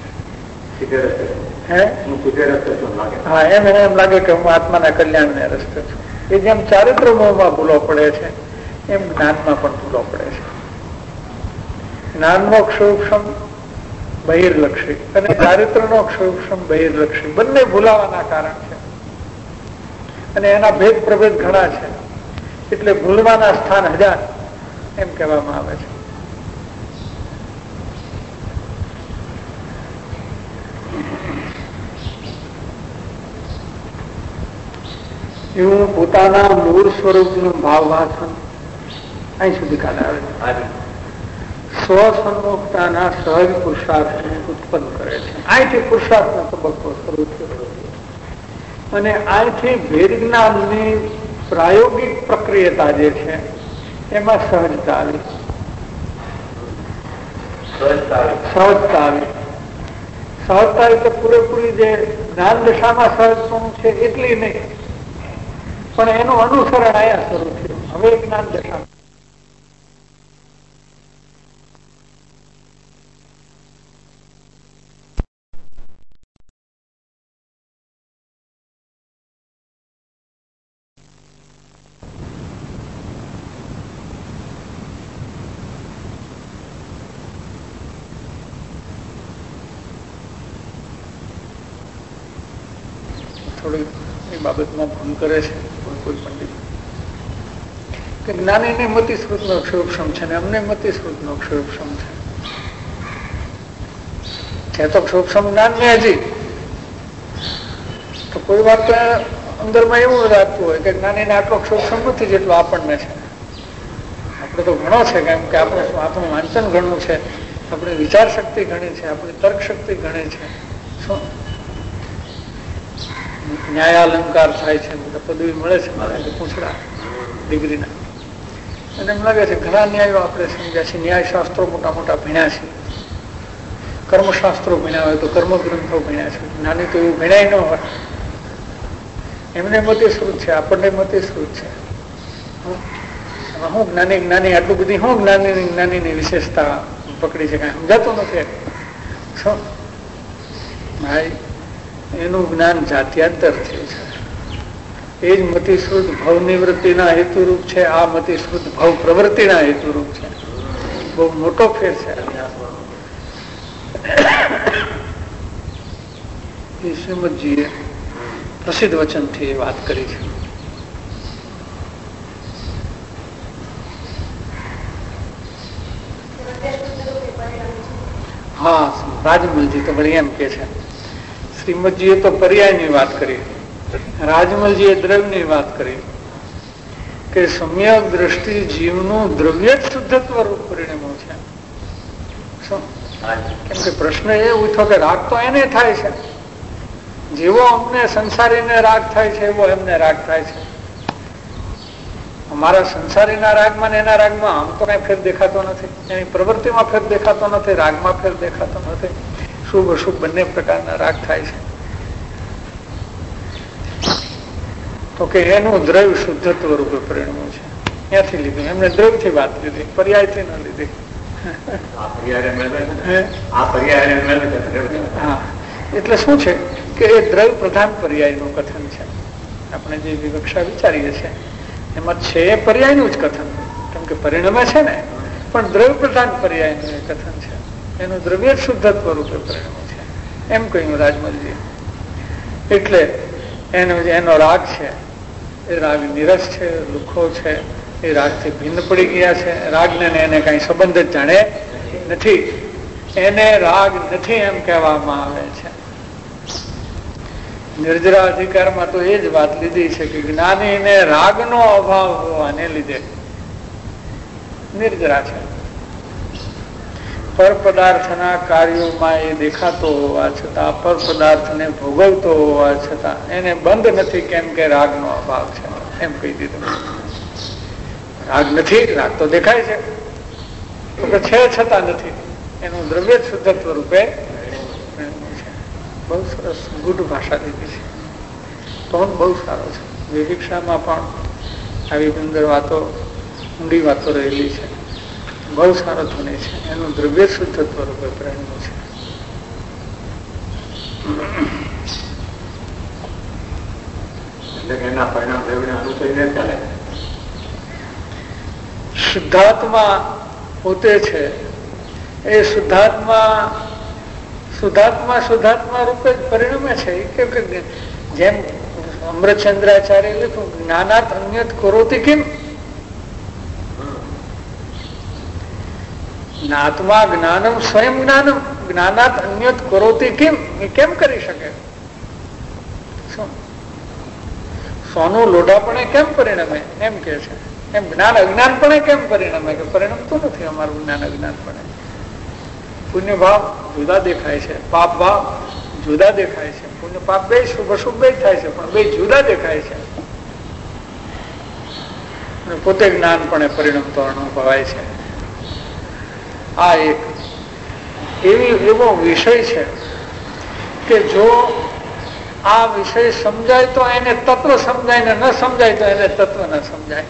હા, એમ એને એમ લાગે કે હું આત્માના કલ્યાણને રસ્તે છું. એ જેમ ચારિત્ર મોહમાં ભૂલો પડે છે એમ જ્ઞાનમાં પણ ભૂલો પડે છે. જ્ઞાનનો સૂક્ષ્મ બહિર્લક્ષી અને ચારિત્રનો સૂક્ષ્મ બહિર્લક્ષી બંને ભૂલાવાના કારણ છે. અને એના ભેદ પ્રભેદ ઘણા છે, એટલે ભૂલવાના સ્થાન હજાર એમ કહેવામાં આવે છે. એવું પોતાના મૂળ સ્વરૂપનું ભાવવાસન અહીં સુધી કાલે આવે છે. સ્વસન્મુખતાના સહજ પુરુષાર્થને ઉત્પન્ન કરે છે. અહીંથી પુરુષાર્થનો તબક્કો શરૂ થયો અને અહીંથી ભેદ જ્ઞાનની પ્રાયોગિક પ્રક્રિયતા જે છે એમાં સહજતા આવી સહજતા આવી સહજતા એટલે પૂરેપૂરી જે જ્ઞાન દશામાં સહજપણું છે એટલી નહીં, પણ એનું અનુસરણ અહીંયા શરૂ થયું. હવે જ્ઞાન દશા થોડી એ બાબતમાં ભૂલ કરે છે કોઈ પંડિત કે જ્ઞાનીને મતિશ્રુત નો અક્ષરક્ષમ છે ને અમને મતિશ્રુત નો અક્ષરક્ષમ છે તો અક્ષરક્ષમ જ્ઞાન ને હજી તો કોઈ વાત તો અંદરમાં એવું લાગતું હોય કે જ્ઞાનીને આટલો અક્ષરક્ષમ નથી જેટલો આપણને છે. આપણે તો ઘણો છે, કેમ કે આપણે આપણું વાંચન ઘણું છે, આપણી વિચાર શક્તિ ઘણી છે, આપણી તર્ક શક્તિ ઘણી છે. શું ન્યાયાલંકાર થાય છે, પદવી મળે છે મારે પૂછડા ડિગ્રીના, અને એમ લાગે છે ઘણા ન્યાયો આપણે સમજ્યા છે. ન્યાય શાસ્ત્રો મોટા મોટા ભણ્યા છે, કર્મશાસ્ત્રો ભણ્યા હોય તો કર્મગ્રંથો ભણ્યા છે. નાની તો એવું ભણાય ન હોય. એમને મતિશ્રુત છે, આપણને મતિશ્રુત છે. હું જ્ઞાની જ્ઞાની આટલું બધી હું જ્ઞાની જ્ઞાનીની વિશેષતા પકડી છે, કઈ સમજાતું નથી. શું ભાઈ એનું જ્ઞાન જાત્યાંતર થયું છે. એ જ મતિશ્રુત ભવ નિવૃત્તિના હેતુરૂપ છે, આ મતિશ્રુત ભવ પ્રવૃત્તિના હેતુરૂપ છે. બહુ મોટો ફેર છે. શ્રીમદજીએ પ્રસિદ્ધ વચનથી વાત કરી છે. હા, રાજમલજી તો વળી એમ કે છે. શ્રીમદજીએ તો પર્યાયની વાત કરી, રાજમલજીએ દ્રવ્યની વાત કરી કે સમ્યક દ્રષ્ટિ જીવનું દ્રવ્ય જ શુદ્ધત્વ રૂપ પરિણમો છે. શું કેમ કે પ્રશ્ન એ ઉઠો કે રાગ તો એને થાય છે, જેવો અમને સંસારીને રાગ થાય છે એવો એમને રાગ થાય છે. અમારા સંસારીના રાગમાં ને એના રાગમાં આમ તો કઈ ફેર દેખાતો નથી, એની પ્રવૃત્તિમાં ફેર દેખાતો નથી, રાગમાં ફેર દેખાતો નથી. શુભ અશુભ બંને પ્રકારના રાગ થાય છે. તો કે એનું દ્રવ્ય શુદ્ધત્વ રૂપે પરિણમ્યું છે. ત્યાંથી લીધું એમને દ્રવ્યથી વાત લીધી, પર્યાયથી ન લીધી. હા, એટલે શું છે કે એ દ્રવ્ય પ્રધાન પર્યાયનું કથન છે. આપણે જે વિવક્ષા વિચારીએ છીએ એમાં છે એ પર્યાયનું જ કથન, કેમ કે પરિણમે છે ને, પણ દ્રવ્ય પ્રધાન પર્યાયનું એ કથન છે. એનું દ્રવ્ય શુદ્ધત્વ રૂપે પરિણમ્યું છે એમ કહ્યું રાજમલજી. એટલે એનો એનો રાગ છે એ રાગ નિરસ છે, લુખો છે, એ રાગથી ભિન્ન પડી ગયા છે. રાગને એને કઈ સંબંધ જ જાણે નથી, એને રાગ નથી એમ કહેવામાં આવે છે. નિર્જરા અધિકારમાં તો એ જ વાત લીધી છે કે જ્ઞાનીને રાગનો અભાવ હોવાને લીધે નિર્જરા છે. પર પદાર્થના કાર્યોમાં એ દેખાતો હોવા છતાં, પર પદાર્થને ભોગવતો હોવા છતાં એને બંધ નથી, કેમ કે રાગનો અભાવ છે એમ કહી દીધું. રાગ નથી, રાગ તો દેખાય છે, તો કે છે છતાં નથી, એનું દ્રવ્ય શુદ્ધત્વ રૂપે છે. બહુ સરસ ગુઢ ભાષા દીધી છે, ટોન બહુ સારો છે. વિવિક્ષામાં પણ આવી સુંદર વાતો, ઊંડી વાતો રહેલી છે. બહુ સારો ધ્વનિ છે, એનું દ્રવ્ય શુદ્ધત્વ રૂપે પ્રેરણું છે. શુદ્ધાત્મા પોતે છે, એ શુદ્ધાત્મા શુદ્ધાત્મા શુદ્ધાત્મા રૂપે જ પરિણમે છે. કે જેમ અમૃતચંદ્રાચાર્ય લખ્યું, જ્ઞાનાત અન્યત કરોતિ કેમ? આત્મા જ્ઞાનમ સ્વયં જ્ઞાનમ જ્ઞાનાત અન્યત કરોતિ કેમ? એ કેમ કરી શકે? સોનું લોઢાપણે કેમ પરિણમે એમ કે છે. એમ જ્ઞાન અજ્ઞાનપણે કેમ પરિણમે? કે પરિણમતું નથી અમારું જ્ઞાન અજ્ઞાનપણે. પુણ્ય ભાવ જુદા દેખાય છે, પાપ ભાવ જુદા દેખાય છે. પુણ્ય પાપ બે શુભ અશુભ બે થાય છે, પણ બે જુદા દેખાય છે. અને પોતે જ્ઞાનપણે પરિણમતો અનુભવાય છે. આ એક એવી એવો વિષય છે કે જો આ વિષય સમજાય તો એને તત્વ સમજાય, ને ન સમજાય તો એને તત્વ ન સમજાય.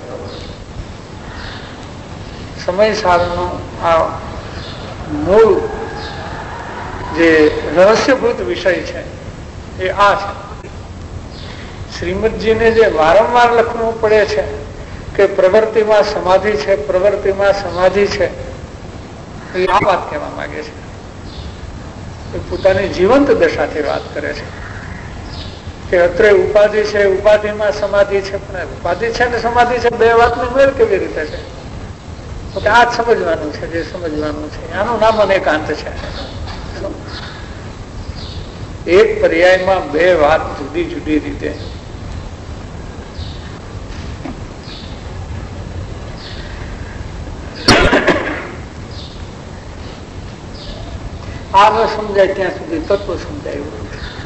સમય સારનો આ મૂળ જે રહસ્યભૂત વિષય છે એ આ છે. શ્રીમદજીને જે વારંવાર લખવું પડે છે કે પ્રવૃત્તિમાં સમાધિ છે, પ્રવૃત્તિમાં સમાધિ છે, એ આ વાત કહેવા માંગે છે. એ પોતાની જીવંત દશાથી વાત કરે છે કે અત્રે ઉપાધિ છે, ઉપાધિમાં સમાધિ છે. પણ ઉપાધિ છે ને સમાધિ છે, બે વાતનો મેળ કેવી રીતે છે? તો આ જ સમજવાનું છે, જે સમજવાનું છે. આનું નામ અનેકાંત છે. એક પર્યાયમાં બે વાત જુદી જુદી રીતે આ ન સમજાય ત્યાં સુધી તત્વ સમજાયું.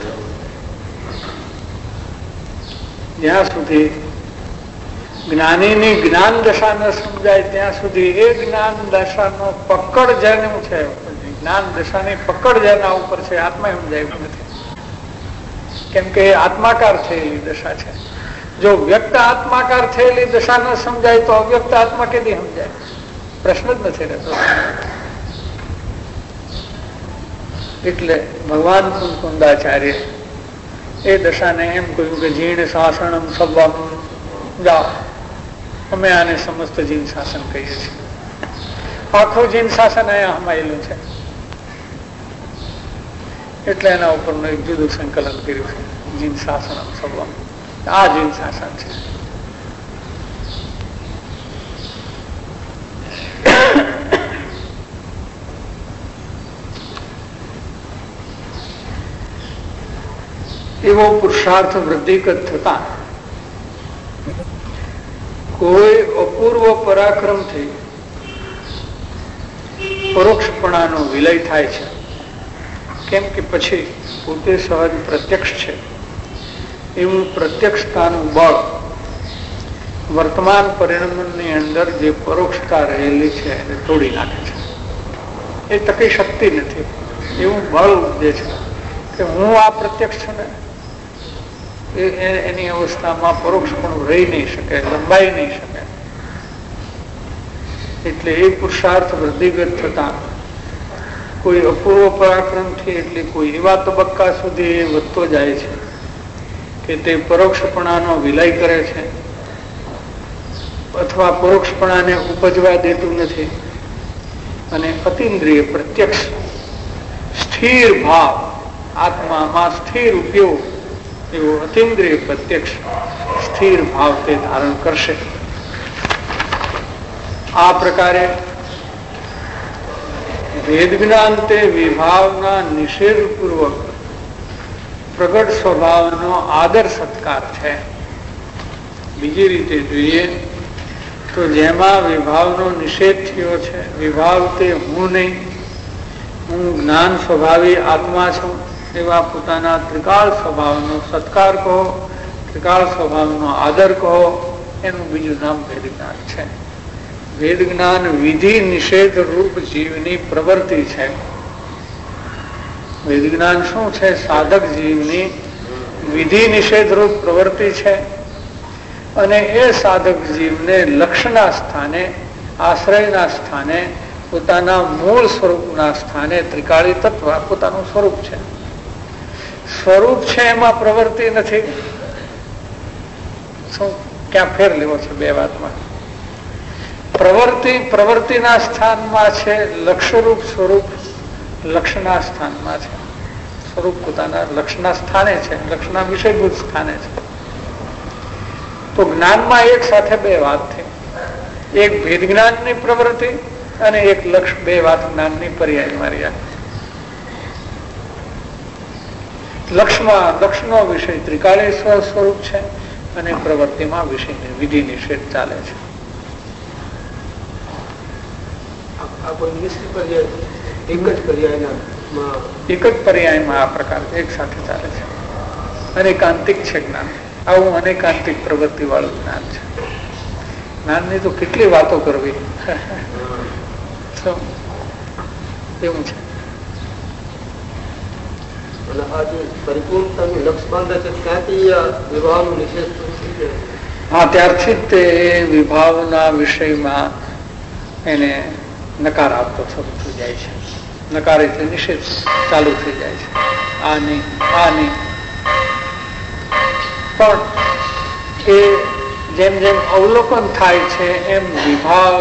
જ્યાં સુધી જ્ઞાનીની જ્ઞાન દશા ન સમજાય ત્યાં સુધી એ જ્ઞાન દશાનો પકડ જેનું છે, જ્ઞાન દશાની પકડ જેના ઉપર છે, આત્મા સમજાયું નથી. કેમ કે એ આત્માકાર થયેલી દશા છે. જો વ્યક્ત આત્માકાર થયેલી દશા ન સમજાય તો અવ્યક્ત આત્મા કેદી સમજાય? પ્રશ્ન જ નથી રહેતો. એટલે ભગવાન કુંદાચાર્ય એ દશાને એમ કહ્યું કે જીણ શાસનમ સબમ જાઓ. અમે આને સમસ્ત જીન શાસન કહીએ છીએ. આખું જીન શાસન અહીંયા હમાયેલું છે. એટલે એના ઉપરનું એક જુદું સંકલન કર્યું છે, જીન શાસનમ સબમ. આ જીન શાસન છે. એવો પુરુષાર્થ વૃદ્ધિગત થતા કોઈ અપૂર્વ પરાક્રમથી પરોક્ષપણાનો વિલય થાય છે. કેમ કે પછી પોતે સહજ પ્રત્યક્ષ છે એવું પ્રત્યક્ષતાનું બળ વર્તમાન પરિણમની અંદર જે પરોક્ષતા રહેલી છે એને તોડી નાખે છે. એ ટકી શક્તિ નથી. એવું બળ ઉપજે છે કે હું આ પ્રત્યક્ષ છું ને, એની અવસ્થામાં પરોક્ષ પણ રહી નહીં શકે, લંબાઈ નહીં શકે. એટલે એ પુરુષાર્થ વૃદ્ધિગત થતા કોઈ અપૂર્વ પરાક્રમથી એટલે કોઈ એવા તબક્કા સુધી એ વધતો જાય છે કે તે પરોક્ષપણાનો વિલય કરે છે અથવા પરોક્ષપણાને ઉપજવા દેતું નથી. અને અતિન્દ્રિય પ્રત્યક્ષ સ્થિર ભાવ, આત્મામાં સ્થિર ઉપયોગ એવો અતિન્દ્રિય પ્રત્યક્ષ સ્થિર ભાવ તે ધારણ કરશે. આ પ્રકારે વેદ જ્ઞાન તે વિભાવના નિષેધ પૂર્વક પ્રગટ સ્વભાવનો આદર સત્કાર છે. બીજી રીતે જોઈએ તો જેમાં વિભાવનો નિષેધ થયો છે, વિભાવ તે હું નહીં, હું જ્ઞાન સ્વભાવી આત્મા છું, એવા પોતાના ત્રિકાળ સ્વભાવનો સત્કાર કહો, ત્રિકાળ સ્વભાવનો આદર કહો, એનું બીજું નામ વેદ જ્ઞાન છે. વેદ જ્ઞાન વિધિ નિષેધ રૂપ જીવની પ્રવૃત્તિ છે. વેદ જ્ઞાન શું છે? સાધક જીવની વિધિ નિષેધ રૂપ પ્રવૃત્તિ છે. અને એ સાધક જીવને લક્ષ્યના સ્થાને, આશ્રયના સ્થાને, પોતાના મૂળ સ્વરૂપના સ્થાને ત્રિકાળી તત્વ પોતાનું સ્વરૂપ છે. સ્વરૂપ છે એમાં પ્રવૃત્તિ નથી. શું ક્યાં ફેર લેવો છે બે વાતમાં? પ્રવૃત્તિ પ્રવૃત્તિના સ્થાનમાં છે, લક્ષ્યરૂપ સ્વરૂપ લક્ષ્યના સ્થાનમાં છે. સ્વરૂપ પોતાના લક્ષના સ્થાને છે, લક્ષના વિષયભૂત સ્થાને છે. તો જ્ઞાનમાં એક સાથે બે વાત થઈ, એક ભેદ જ્ઞાનની પ્રવૃત્તિ અને એક લક્ષ, બે વાત જ્ઞાનની પર્યાય મારી. લક્ષમાં લક્ષનો વિષય ત્રિકાળેશ્વર સ્વરૂપ છે અને પ્રવૃત્તિમાં વિષયની વિધિ નિષેધ ચાલે છે. એક જ પર્યાયમાં આ પ્રકાર એક સાથે ચાલે છે. અનેકાંતિક છે જ્ઞાન. આવું અનેકાંતિક પ્રવૃત્તિ વાળું જ્ઞાન છે. જ્ઞાનની તો કેટલી વાતો કરવી એવું છે. હા, ત્યારથી જ તે વિભાવના વિષયમાં એને નકાર આપતો શરૂ થઈ જાય છે. નકાર એટલે નિષેધ ચાલુ થઈ જાય છે. આ નહીં, આ નહીં. પણ એ જેમ જેમ અવલોકન થાય છે એમ વિભાવ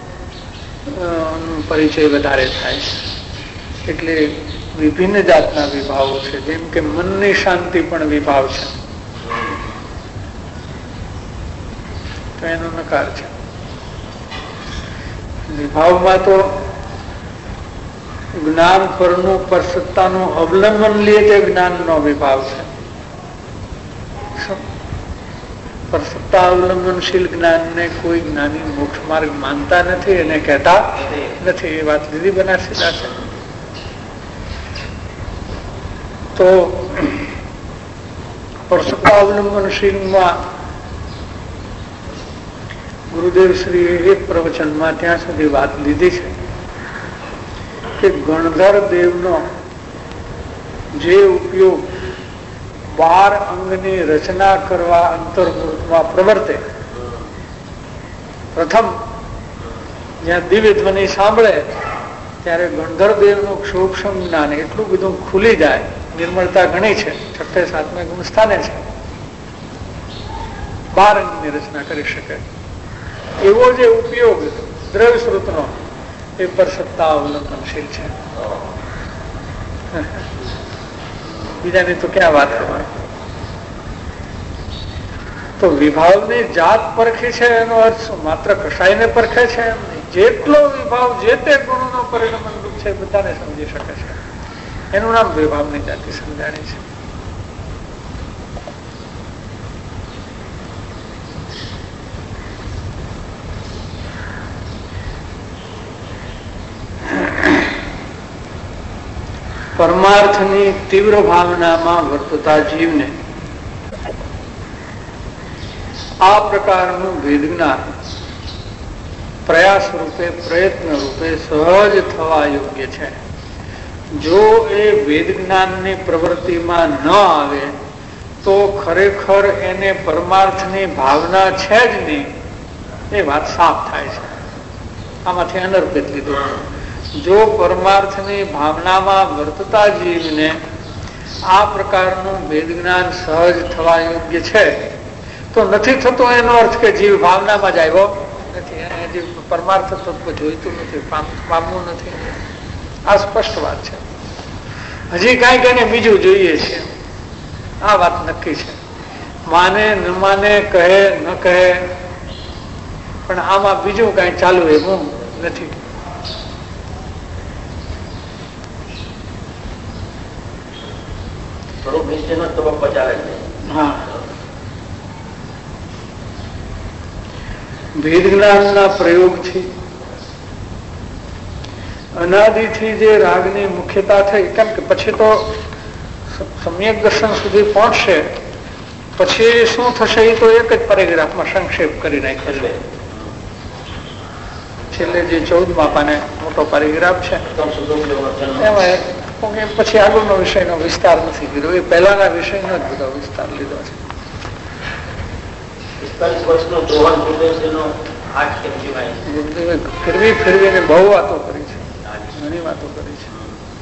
પરિચય વધારે થાય છે. એટલે વિભિન્ન જાતના વિભાવો છે. જેમ કે મનની શાંતિ પણ વિભાવ છે, તો એનો નકાર છે. વિભાવમાં તો જ્ઞાન પરનું પર સત્તાનું અવલંબન લે તે જ્ઞાનનો વિભાવ છે. પર સત્તા અવલંબનશીલ જ્ઞાનને કોઈ જ્ઞાની મોક્ષ માર્ગ માનતા નથી, એને કહેતા નથી. એ વાત લીધી બનાસી દાસે. તો પર સત્તા અવલંબનશીલમાં ગુરુદેવ શ્રી એક પ્રવચનમાં ત્યાં સુધી વાત લીધી છે કે ગણધર દેવનો જે ઉપયોગ બાર અંગની રચના કરવા અંતર્મૂર્તમાં પ્રવર્તે, પ્રથમ જ્યાં દિવ્ય ધ્વનિ સાંભળે ત્યારે ગણધર દેવનું સૂક્ષ્મ જ્ઞાન એટલું બધું ખુલી જાય, નિર્મળતા ઘણી છે, છઠ્ઠે સાતમે ગુણ સ્થાને છે, બાર અંગની રચના કરી શકે. એવો જે ઉપયોગ દ્રવ્ય સ્ત્રોતનો એ પર સત્તા અવલંબનશીલ છે. બીજાની તો ક્યાં વાત કરવાની. તો વિભાવની જાત પરખી છે એનો અર્થ શું? માત્ર કસાઈને પરખે છે એમ નહીં. જેટલો વિભાવ જે તે ગુણોનો પરિણમન રૂપ છે બધાને સમજી શકે છે. એનું નામ વિભાવની જાતિ સમજાણી છે. પરમાર્થની તીવ્ર ભાવનામાં વર્તતા જીવને આ પ્રકારનું ભેદ જ્ઞાન પ્રયાસ રૂપે, પ્રયત્ન રૂપે સહજ થવા યોગ્ય છે. જો એ ભેદ જ્ઞાનની પ્રવૃત્તિમાં ન આવે તો ખરેખર એને પરમાર્થની ભાવના છે જ નહીં, એ વાત સાફ થાય છે. આમાંથી અનર્પિત લીધું. જો પરમાર્થની ભાવનામાં વર્તતા જીવને આ પ્રકારનું ભેદ જ્ઞાન સહજ થવા યોગ્ય છે તો નથી થતો એનો અર્થ કે જીવ ભાવનામાં જ આવ્યો નથી, એને જીવ પરમાર્થ તત્વ જોઈતું નથી, પામવું નથી. આ સ્પષ્ટ વાત છે. હજી કાંઈક એને બીજું જોઈએ છે, આ વાત નક્કી છે. માને ન માને, કહે ન કહે, પણ આમાં બીજું કાંઈ ચાલુ એવું નથી. હા, ભેદ જ્ઞાનના પ્રયોગથી અનાદિથી જે રાગની મુખ્યતા થઈ, કેમ કે પછી તો સમ્યક દર્શન સુધી પહોંચશે, પછી શું થશે એ તો એક જ પેરેગ્રાફમાં સંક્ષેપ કરી નાખે. છેલ્લે જે ચૌદમા પાને મોટો પેરેગ્રાફ છે એમાં પછી આગળનો વિષયનો વિસ્તાર નથી લીધો, એ પહેલાના વિષયનો જ બધો વિસ્તાર લીધો છે. ફેરવી ફેરવીને બહુ વાતો કરી છે, ઘણી વાતો કરી છે.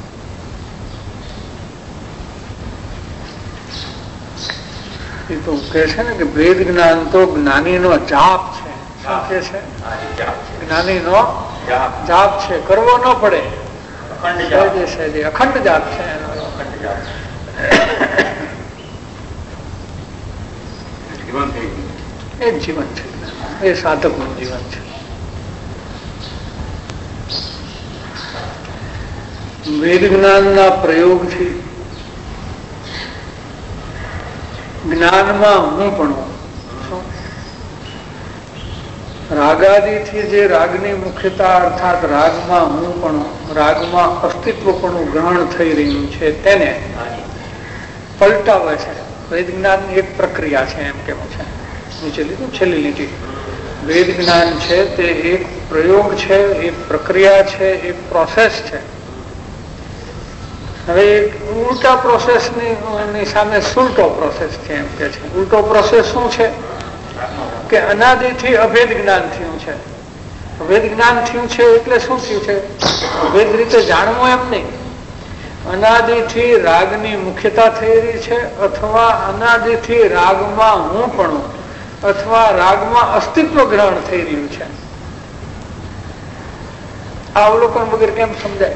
એ તો કહે છે ને કે ભેદ જ્ઞાન તો જ્ઞાનીનો જાપ છે. શું કે છે? જ્ઞાનીનો જાપ છે, કરવો ન પડે. અખંડ જાપ છે એનો. અખંડ જાપ છે.
જીવન થઈ ગયું,
એ જીવન છે, એ સાધકનું જીવન છે. વેદ જ્ઞાનના પ્રયોગથી જ્ઞાનમાં હું પણ રાગાદિથી જે રાગની મુખ્યતા અર્થાત રાગમાં હું પણ રાગમાં અસ્તિત્વ પણ ગ્રહણ થઈ રહ્યું છે તેને પલટાવે છે. વેદ જ્ઞાન એક પ્રક્રિયા છે એમ કેવું છે. નીચે લીધું છેલ્લી લીટી. વેદ જ્ઞાન છે તે એક પ્રયોગ છે, એક પ્રક્રિયા છે, એક પ્રોસેસ છે. હવે ઉલટા પ્રોસેસ ની સામે સુલટો પ્રોસેસ છે એમ કે છે. ઉલટો પ્રોસેસ શું છે કે અનાદિથી અભેદ જ્ઞાન થયું છે. અભેદ જ્ઞાન થયું છે એટલે શું થયું છે? અભેદ રીતે જાણવું એમ નહીં. અનાદિથી રાગની મુખ્યતા થઈ રહી છે અથવા અનાદિથી રાગમાં હું પણ અથવા રાગમાં અસ્તિત્વ ગ્રહણ થઈ રહ્યું છે. આ અવલોકન વગર કેમ સમજાય?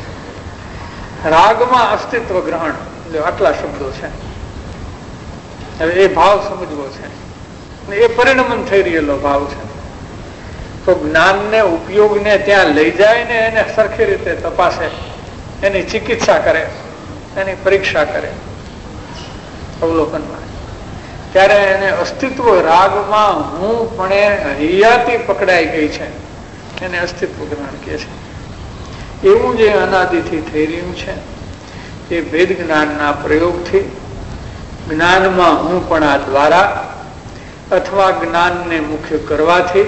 રાગમાં અસ્તિત્વ ગ્રહણ આટલા શબ્દો છે. હવે એ ભાવ સમજવો છે, એ પરિણમન થઈ રહેલો ભાવ છે. તો જ્ઞાનને ઉપયોગને ત્યાં લઈ જાય ને એને સરખી રીતે તપાસે, એની ચિકિત્સા કરે, એની પરીક્ષા કરે અવલોકનમાં, ત્યારે એને અસ્તિત્વ રાગમાં હું પણ હૈયાથી પકડાઈ ગઈ છે એને અસ્તિત્વ ગ્રહણ કહે છે. એવું જે અનાદિથી થઈ રહ્યું છે એ વેદ જ્ઞાનના પ્રયોગથી જ્ઞાનમાં હું પણ આ દ્વારા અથવા જ્ઞાનને મુખ્ય કરવાથી,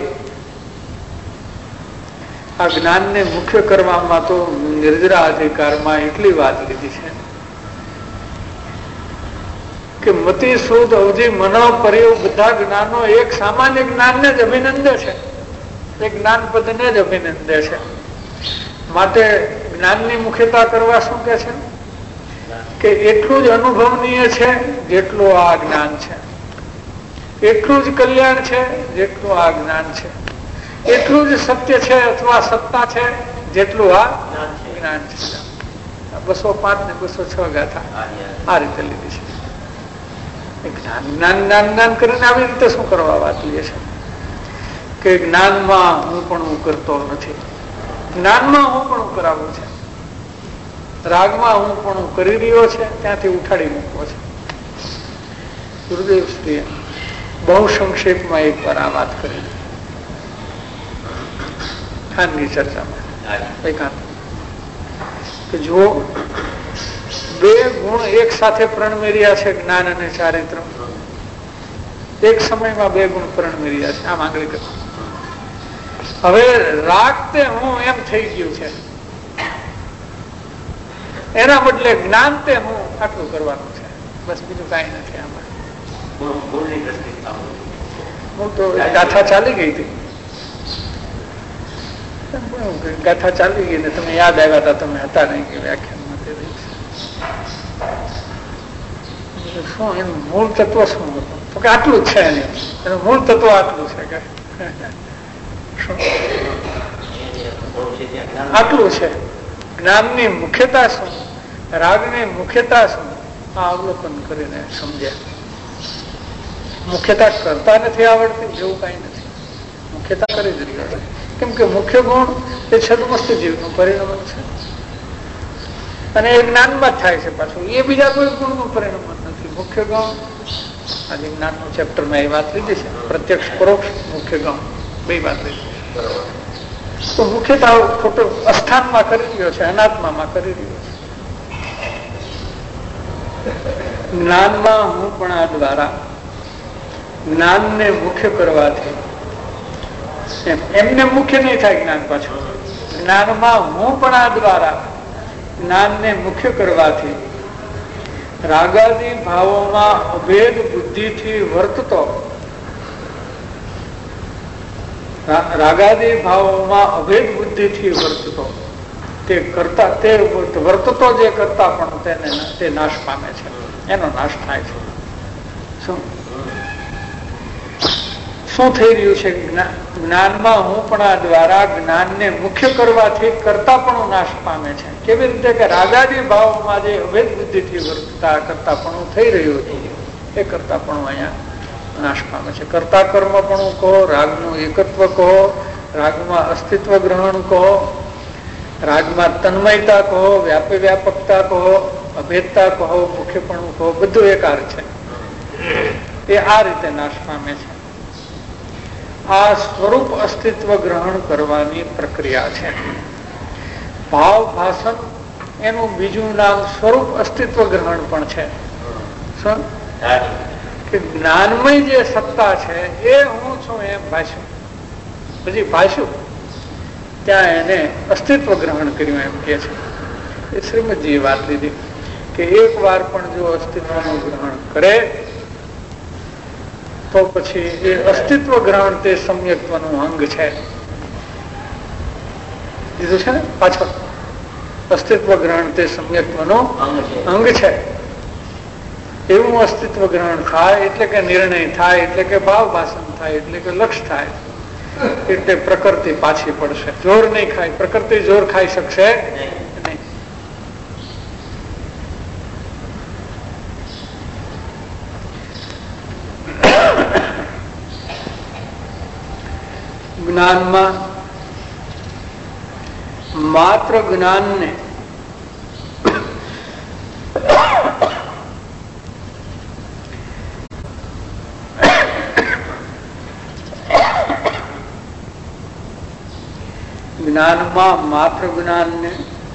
આ જ્ઞાનને મુખ્ય કરવામાં તો નિર્જરા અધિકારમાં એટલી વાત લીધી છે કે મતિ શુદ્ધ અવધિ મનો પ્રયોગ બધા જ્ઞાનો એક સામાન્ય જ્ઞાનને જ અભિનંદે છે, એક જ્ઞાન પદને જ અભિનંદે છે. માટે જ્ઞાનની મુખ્યતા કરવા શું કે છે કે એટલું જ અનુભવનીય છે જેટલું આ જ્ઞાન છે, એટલું જ કલ્યાણ છે જેટલું આ જ્ઞાન છે, એટલું જ સત્ય છે અથવા સત્તા છે જેટલું આ જ્ઞાન છે. બસો પાંચ ને બસો છ ગાથા આ રીતે લીધી છે. જ્ઞાન જ્ઞાન જ્ઞાન જ્ઞાન કરીને આવી રીતે શું કરવા વાત લે છે કે જ્ઞાનમાં હું પણ હું કરતો નથી, જ્ઞાનમાં હું પણ કરાવું છે, રાગમાં હું પણ કરી રહ્યો છે ત્યાંથી ઉઠાડી મૂકવો છે. ગુરુદેવ શ્રીએ બહુ સંક્ષેપમાં એક વાર આ વાત કરી ખાનગી ચર્ચામાં એકાંત કે જો બે ગુણ એક સાથે પ્રણમેર્યા છે, જ્ઞાન અને ચારિત્ર, એક સમયમાં બે ગુણ પ્રણમેર્યા છે. આમ આગળ કર હવે રાગ તે હું એમ થઈ ગયું છે, એના બદલે જ્ઞાન તે હું આટલું કરવાનું છે, બસ બીજું કઈ નથી. આમાં હું તો ગાથા ચાલી ગઈ હતી, ગાથા ચાલી ગઈ ને તમે યાદ આવ્યા હતા, તમે હતા નહીં કે વ્યાખ્યાનમાં શું એનું મૂળ તત્વ શું હતું? તો કે આટલું જ છે, એનું મૂળ તત્વ આટલું છે કે આટલું છે. જ્ઞાનની મુખ્યતા શું, રાગની મુખ્યતા શું, આ અવલોકન કરીને સમજ્યા. મુખ્યતા કરતા નથી આવડતી જેવું કઈ નથી, મુખ્યતા કરી જ રહ્યો છે. કેમ કે મુખ્ય ગુણ એ છદમસ્ત જીવનું પરિણમન છે અને એ જ્ઞાનમાં જ થાય છે. પાછું એ બીજા કોઈ ગુણનું પરિણમન નથી. મુખ્ય ગુણ આજે જ્ઞાનનું ચેપ્ટરમાં એ વાત લીધી છે, પ્રત્યક્ષ પરોક્ષ મુખ્ય ગુણ બે વાત લીધી. તો મુખ્યતા ખોટો અસ્થાનમાં કરી રહ્યો છે, અનાત્મામાં કરી રહ્યો છે. જ્ઞાનમાં હું પણ આ દ્વારા જ્ઞાનને મુખ્ય કરવાથી એમને મુખ્ય નહીં થાય જ્ઞાન પાછું. જ્ઞાનમાં હું પણ આ દ્વારા જ્ઞાનને મુખ્ય કરવાથી રાગાદી ભાવોમાં અભેદ બુદ્ધિથી વર્તતો રાગાદી ભાવોમાં અભેદ બુદ્ધિથી વર્તતો તે કરતા તે વર્તતો જે કરતા પણ તેને તે નાશ પામે છે, એનો નાશ થાય છે. શું શું થઈ રહ્યું છે? જ્ઞાનમાં હું પણ દ્વારા જ્ઞાનને મુખ્ય કરવાથી કરતાપણું નાશ પામે છે. કેવી રીતે કે રાગાદી ભાવમાં જે અભેદ બુદ્ધિથી વર્તતા કરતાપણું થઈ રહ્યું હતું એ કરતાપણું અહીંયા નાશ પામે છે. કરતા કર્મપણું કહો, રાગનું એકત્વ કહો, રાગમાં અસ્તિત્વ ગ્રહણ કહો, રાગમાં તન્મયતા કહો, વ્યાપી વ્યાપકતા કહો, અભેદતા કહો, મુખ્યપણું કહો, બધું એકાર છે. એ આ રીતે નાશ પામે છે. આ સ્વરૂપ અસ્તિત્વ ગ્રહણ કરવાની પ્રક્રિયા છે. ભાવ ભાષણ એનું બીજું નામ સ્વરૂપ અસ્તિત્વ ગ્રહણ પણ છે. શું કે જ્ઞાનમય જે સત્તા છે એ હું છું એમ ભાષ્યું, પછી ભાષ્યું ત્યાં એને અસ્તિત્વ ગ્રહણ કર્યું એમ કે છે. એ શ્રીમદજીએ વાત લીધી કે એક વાર પણ જો અસ્તિત્વનું ગ્રહણ કરે તો પછી એ અસ્તિત્વ ગ્રહણ તે સમ્યક્ત્વનું અંગ છે. કીધું છે ને પાછળ, અસ્તિત્વ ગ્રહણ તે સમ્યક્ત્વનું અંગ છે. એવું અસ્તિત્વ ગ્રહણ થાય એટલે કે નિર્ણય થાય, એટલે કે ભાવ ભાષણ થાય, એટલે કે લક્ષ્ય થાય, એટલે પ્રકૃતિ પાછી પડશે. જોર નહીં ખાય, પ્રકૃતિ જોર ખાઈ શકશે નહીં. જ્ઞાનમાં માત્ર જ્ઞાનને જ્ઞાનમાં માત્ર જ્ઞાનને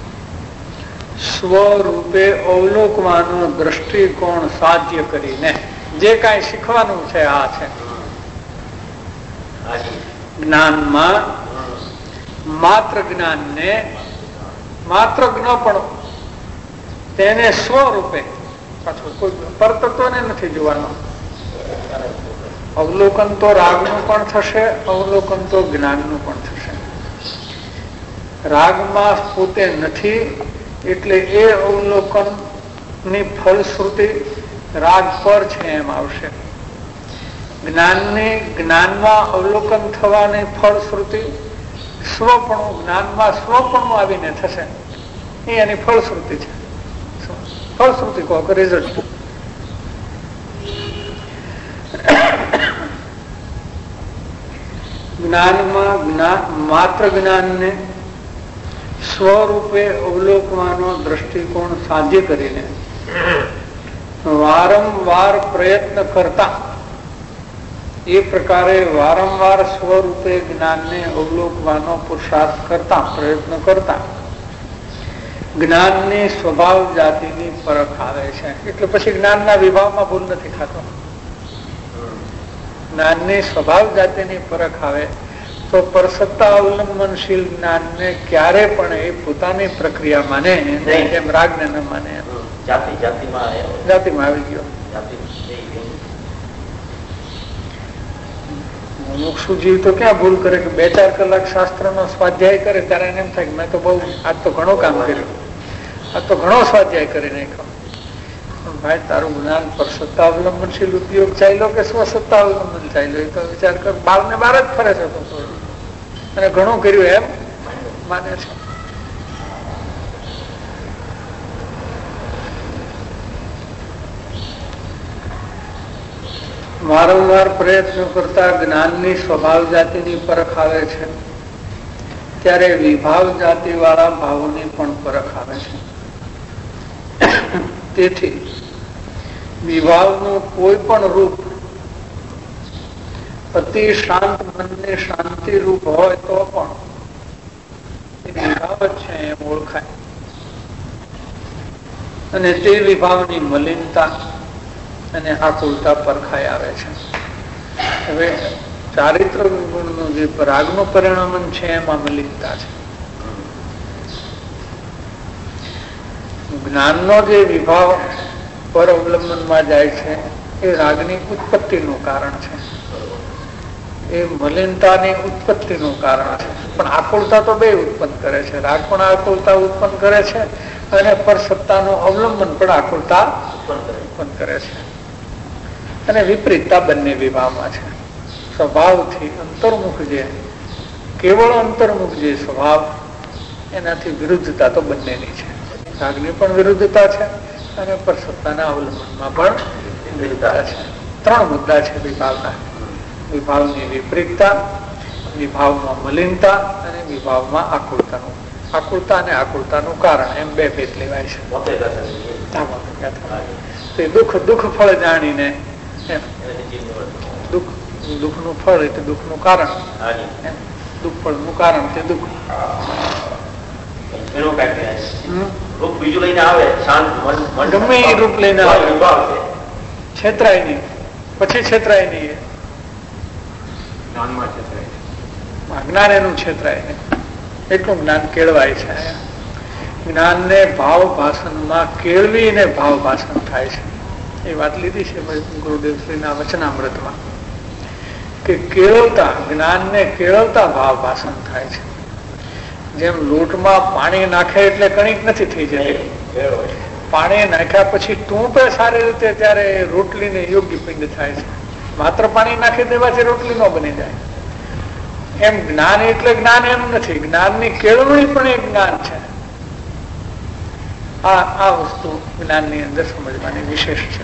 સ્વરૂપે અવલોકવાનો દ્રષ્ટિકોણ સાધ્ય કરીને જે કાંઈ શીખવાનું છે આ છે. જ્ઞાનમાં માત્ર જ્ઞાનને માત્ર જ્ઞ પણ તેને સ્વરૂપે, પાછું કોઈ પરતત્વને નથી જોવાનું. અવલોકન તો રાગનું પણ થશે, અવલોકન તો જ્ઞાનનું પણ થશે. રાગમાં પોતે નથી એટલે એ અવલોકન ની ફલશ્રુતિ રાગ પર છે એમ આવશે. જ્ઞાનની જ્ઞાનમાં અવલોકન થવાની ફળશ્રુતિ સ્વપણું, જ્ઞાનમાં સ્વપણું આવીને થશે. એ એની ફળશ્રુતિ છે. ફળશ્રુતિ કહો કે રિઝલ્ટ. જ્ઞાનમાં જ્ઞાન માત્ર જ્ઞાનને સ્વરૂપે અવલોકવાનો દ્રષ્ટિકોણ સાધ્ય કરીને વારંવાર પ્રયત્ન કરતા, એ પ્રકારે વારંવાર સ્વરૂપે જ્ઞાનને અવલોકવાનો પુરુષાર્થ કરતા, પ્રયત્ન કરતા જ્ઞાનની સ્વભાવ જાતિની પરખ આવે છે. એટલે પછી જ્ઞાનના વિભાવમાં ભૂલ નથી ખાતો. જ્ઞાનની સ્વભાવ જાતિની પરખ આવે તો પરસત્તા અવલંબનશીલ જ્ઞાનને ક્યારે પણ એ પોતાની પ્રક્રિયા માને એમ રાગને ન માને. જાતિ જાતિમાં આવી ગયો. મુક્ષુજી તો ક્યાં ભૂલ કરે કે બે ચાર કલાક શાસ્ત્રનો સ્વાધ્યાય કરે ત્યારે એને એમ થાય કે મેં તો બહુ આજ તો ઘણું કામ કર્યું, આજ તો ઘણો સ્વાધ્યાય કરી નાખ્યો. ભાઈ તારું જ્ઞાન પરસત્તા અવલંબનશીલ ઉપયોગ ચાલ્યો કે સ્વસત્તા અવલંબન ચાલ્યો, એ તો વિચાર કર. બાર ને બાર જ ફરે છે અને ઘણું કર્યું એમ માને છે. વારંવાર પ્રયત્ન કરતા જ્ઞાનની સ્વભાવ જાતિની પરખ આવે છે, ત્યારે વિભાવ જાતિ વાળા ભાવોની પણ પરખ આવે છે. તેથી વિભાવનું કોઈ પણ રૂપ અતિ શાંત મનને શાંતિ રૂપ હોય તો પણ એ વિભાવ જ છે એમ ઓળખાય. અને તે વિભાવની મલિનતા અને આકુલતા પરખાઈ આવે છે. હવે ચારિત્ર ગુણનું જે રાગનું પરિણામન છે એમાં મલિનતા છે. જ્ઞાનનો જે વિભાવ પર અવલંબનમાં જાય છે એ રાગની ઉત્પત્તિનું કારણ છે, એ મલિનતાની ઉત્પત્તિનું કારણ છે. પણ આકુલતા તો બે ઉત્પન્ન કરે છે. રાગ પણ આકુલતા ઉત્પન્ન કરે છે અને પરસત્તાનું અવલંબન પણ આકુલતા ઉત્પન્ન કરે છે. અને વિપરીતતા બંને વિભાવમાં છે. સ્વભાવથી અંતર્મુખ જે કેવળ અંતર્મુખ જે સ્વભાવ, એનાથી વિરુદ્ધતા તો બંનેની છે. રાગની પણ વિરુદ્ધતા છે અને પરસત્તાના અવલંબનમાં પણ વિરુદ્ધતા છે. ત્રણ મુદ્દા છે વિભાવના. વિભાવની વિપરીતતા, વિભાવમાં મલિનતા અને વિભાવમાં આકુળતાનું આકુળતા અને આકુળતાનું કારણ એમ બે ભેદ લેવાય છે. તે દુઃખ દુઃખ ફળ જાણીને દુઃખ દુઃખનું ફળ એટલે દુઃખનું કારણ, દુઃખ ફળનું કારણ તે દુઃખ.
બીજું લઈને આવે
ગમે એ રૂપ લઈને આવે, છેતરાય નહીં, પછી છેતરાય નહીં. જ્ઞાન એનું છેતરાય નહીં, એટલું જ્ઞાન કેળવાય છે. જ્ઞાનને ભાવ ભાષણમાં કેળવીને ભાવ ભાષણ થાય છે. એ વાત લીધી છે ગુરુદેવશ્રીના વચનામૃતમાં કે કેળવતા, જ્ઞાનને કેળવતા ભાવ ભાષણ થાય છે. જેમ લોટમાં પાણી નાખે એટલે કણિક નથી થઈ જતી, પાણી નાખ્યા પછી ટૂંપે સારી રીતે ત્યારે રોટલીને યોગ્ય પિંડ થાય છે. માત્ર પાણી નાખી દેવાથી રોટલી ન બની જાય. એમ જ્ઞાન એટલે જ્ઞાન એમ નથી, જ્ઞાનની કેળવણી પણ એક જ્ઞાન છે. આ આ વસ્તુ જ્ઞાનની અંદર સમજવાની વિશેષ છે.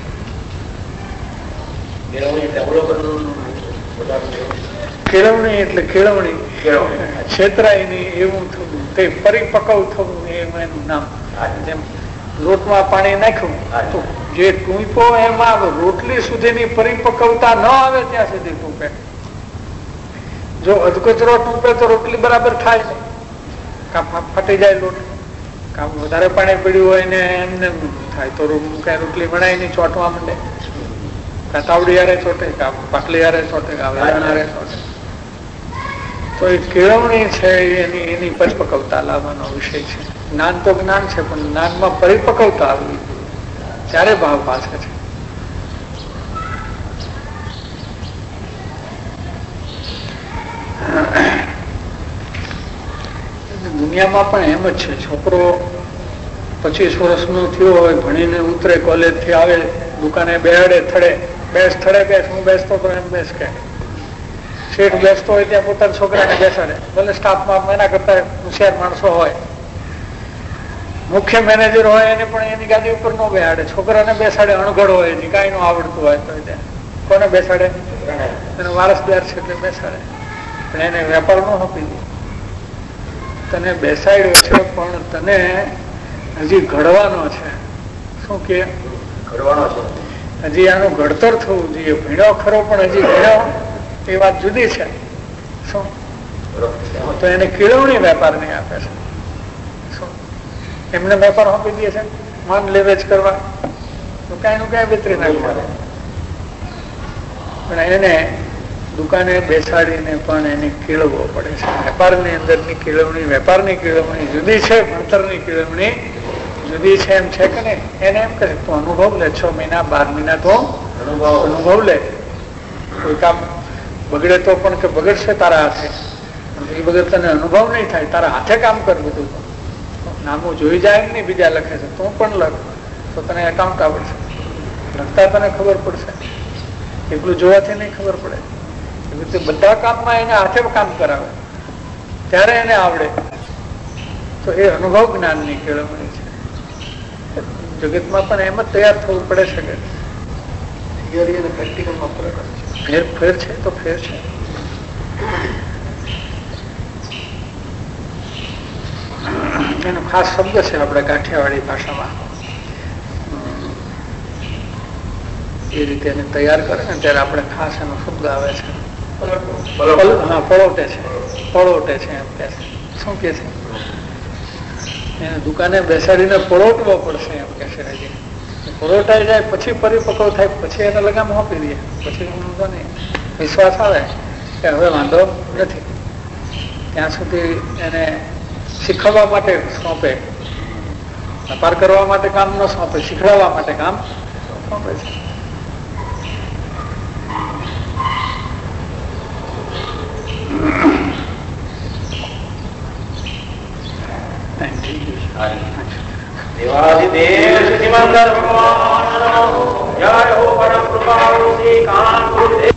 કેળવણી એટલે કેળવણી, છેતરાય નહીં એવું થવું, તે પરિપક્વ થવું, એનું નામ. જેમ લોટમાં પાણી નાખ્યું તો જે ટૂંપો એમાં રોટલી સુધીની પરિપક્વતા ન આવે ત્યાં સુધી ટૂંપે. જો અધકચરો ટૂંપે તો રોટલી બરાબર થાય નહીં, કાં ફાટી જાય લોટ, કામ વધારે પાણી પડ્યું હોય ને એમને થાય તો કઈ રોટલી બનાય નહીં, ચોંટવા માંડે. કાં તાવડી હારે ચોટે, કાં પાટલી હારે ચોટે, કાં વેલણ હારે ચોટે. તો એ કેળવણી છે એની એની પરિપક્વતા લાવવાનો વિષય છે. જ્ઞાન તો જ્ઞાન છે પણ જ્ઞાનમાં પરિપક્વતા આવવી ત્યારે ભાવ પાસે છે. દુનિયામાં પણ એમ જ છે. છોકરો પચીસ વર્ષનો થયો હોય, ભણીને ઉતરે, કોલેજ થી આવે, દુકાને બેહાડે, થડે બેસ, થડે બેસ, હું બેસતો તો એમ બેસ કે શેઠ બેસતો હોય ત્યાં પોતાના છોકરાને બેસાડે. ભલે સ્ટાફમાં એના કરતા હોશિયાર માણસો હોય, મુખ્ય મેનેજર હોય એને પણ એની ગાદી ઉપર ન બેસાડે, છોકરાને બેસાડે. અણઘડ હોય, એની કાંઈ ન આવડતું હોય તો કોને બેસાડે? એનો વારસદાર છે એટલે બેસાડે. પણ એને વેપાર ન આપી દે. તને બેસાડ્યો છે પણ તને હજી ઘડવાનો છે. શું કે
ઘડવાનો છે?
હજી આનું ઘડતર થવું જોઈએ. ભીણો ખરો પણ હજી ભીણો, એ વાત જુદી છે. શું તો એને કેળવણી વેપારની આપે છે. શું એમને વેપાર આપી દે છે માન લેવેચ કરવા તો કઈ નું કઈ વિતરી નાખવા. પણ એને દુકાને બેસાડીને પણ એને કેળવવો પડે છે. વેપારની અંદરની કેળવણી, વેપારની કેળવણી જુદી છે, ભણતરની કેળવણી જુદી છે. એમ છે કે નહીં? એને એમ કહે તું અનુભવ લે, છ મહિના બાર મહિના તો અનુભવ લે. કોઈ કામ બગડે તો પણ કે બગડશે તારા હાથે, એ વગર તને અનુભવ નહીં થાય. તારા હાથે કામ કર બધું. નામું જોઈ જાય એમ નહીં, બીજા લખે છે, તું પણ લખ તો તને એકાઉન્ટ આવડશે. લખતા તને ખબર પડશે, એટલું જોવાથી નહીં ખબર પડે. એવી રીતે બધા કામમાં એને હાથે કામ કરાવે ત્યારે એને આવડે. તો એ અનુભવ જ્ઞાનની કેળવણી છે. જગતમાં પણ એમ જ તૈયાર થવું પડે છે કે થિયરી અને પ્રેક્ટિકલમાં ફરક ફેર ફેર છે તો ફેર છે. એનો ખાસ શબ્દ છે આપણે કાઠિયાવાડી ભાષામાં. એ રીતે એને તૈયાર કરે ને ત્યારે આપણે ખાસ એનો શબ્દ આવે છે. હા, પળોટે છે, પળોટે છે એમ કે છે. શું કે છે? એને દુકાને બેસાડીને પળોટવો પડશે એમ કે છે. હજી પળોટાઈ જાય પછી પરિપક્વ થાય, પછી એને લગામ આપી દે, પછી વાંધો નહીં, વિશ્વાસ આવે કે હવે વાંધો નથી. ત્યાં સુધી એને શીખવવા માટે સોંપે, વેપાર કરવા માટે કામ ન સોંપે, શીખવાડવા માટે કામ સોંપે છે.
દેવાધિદેવ શ્રીમંદર ભગવાન જય હો પરમ કૃપાળુ શ્રી કાનપુર.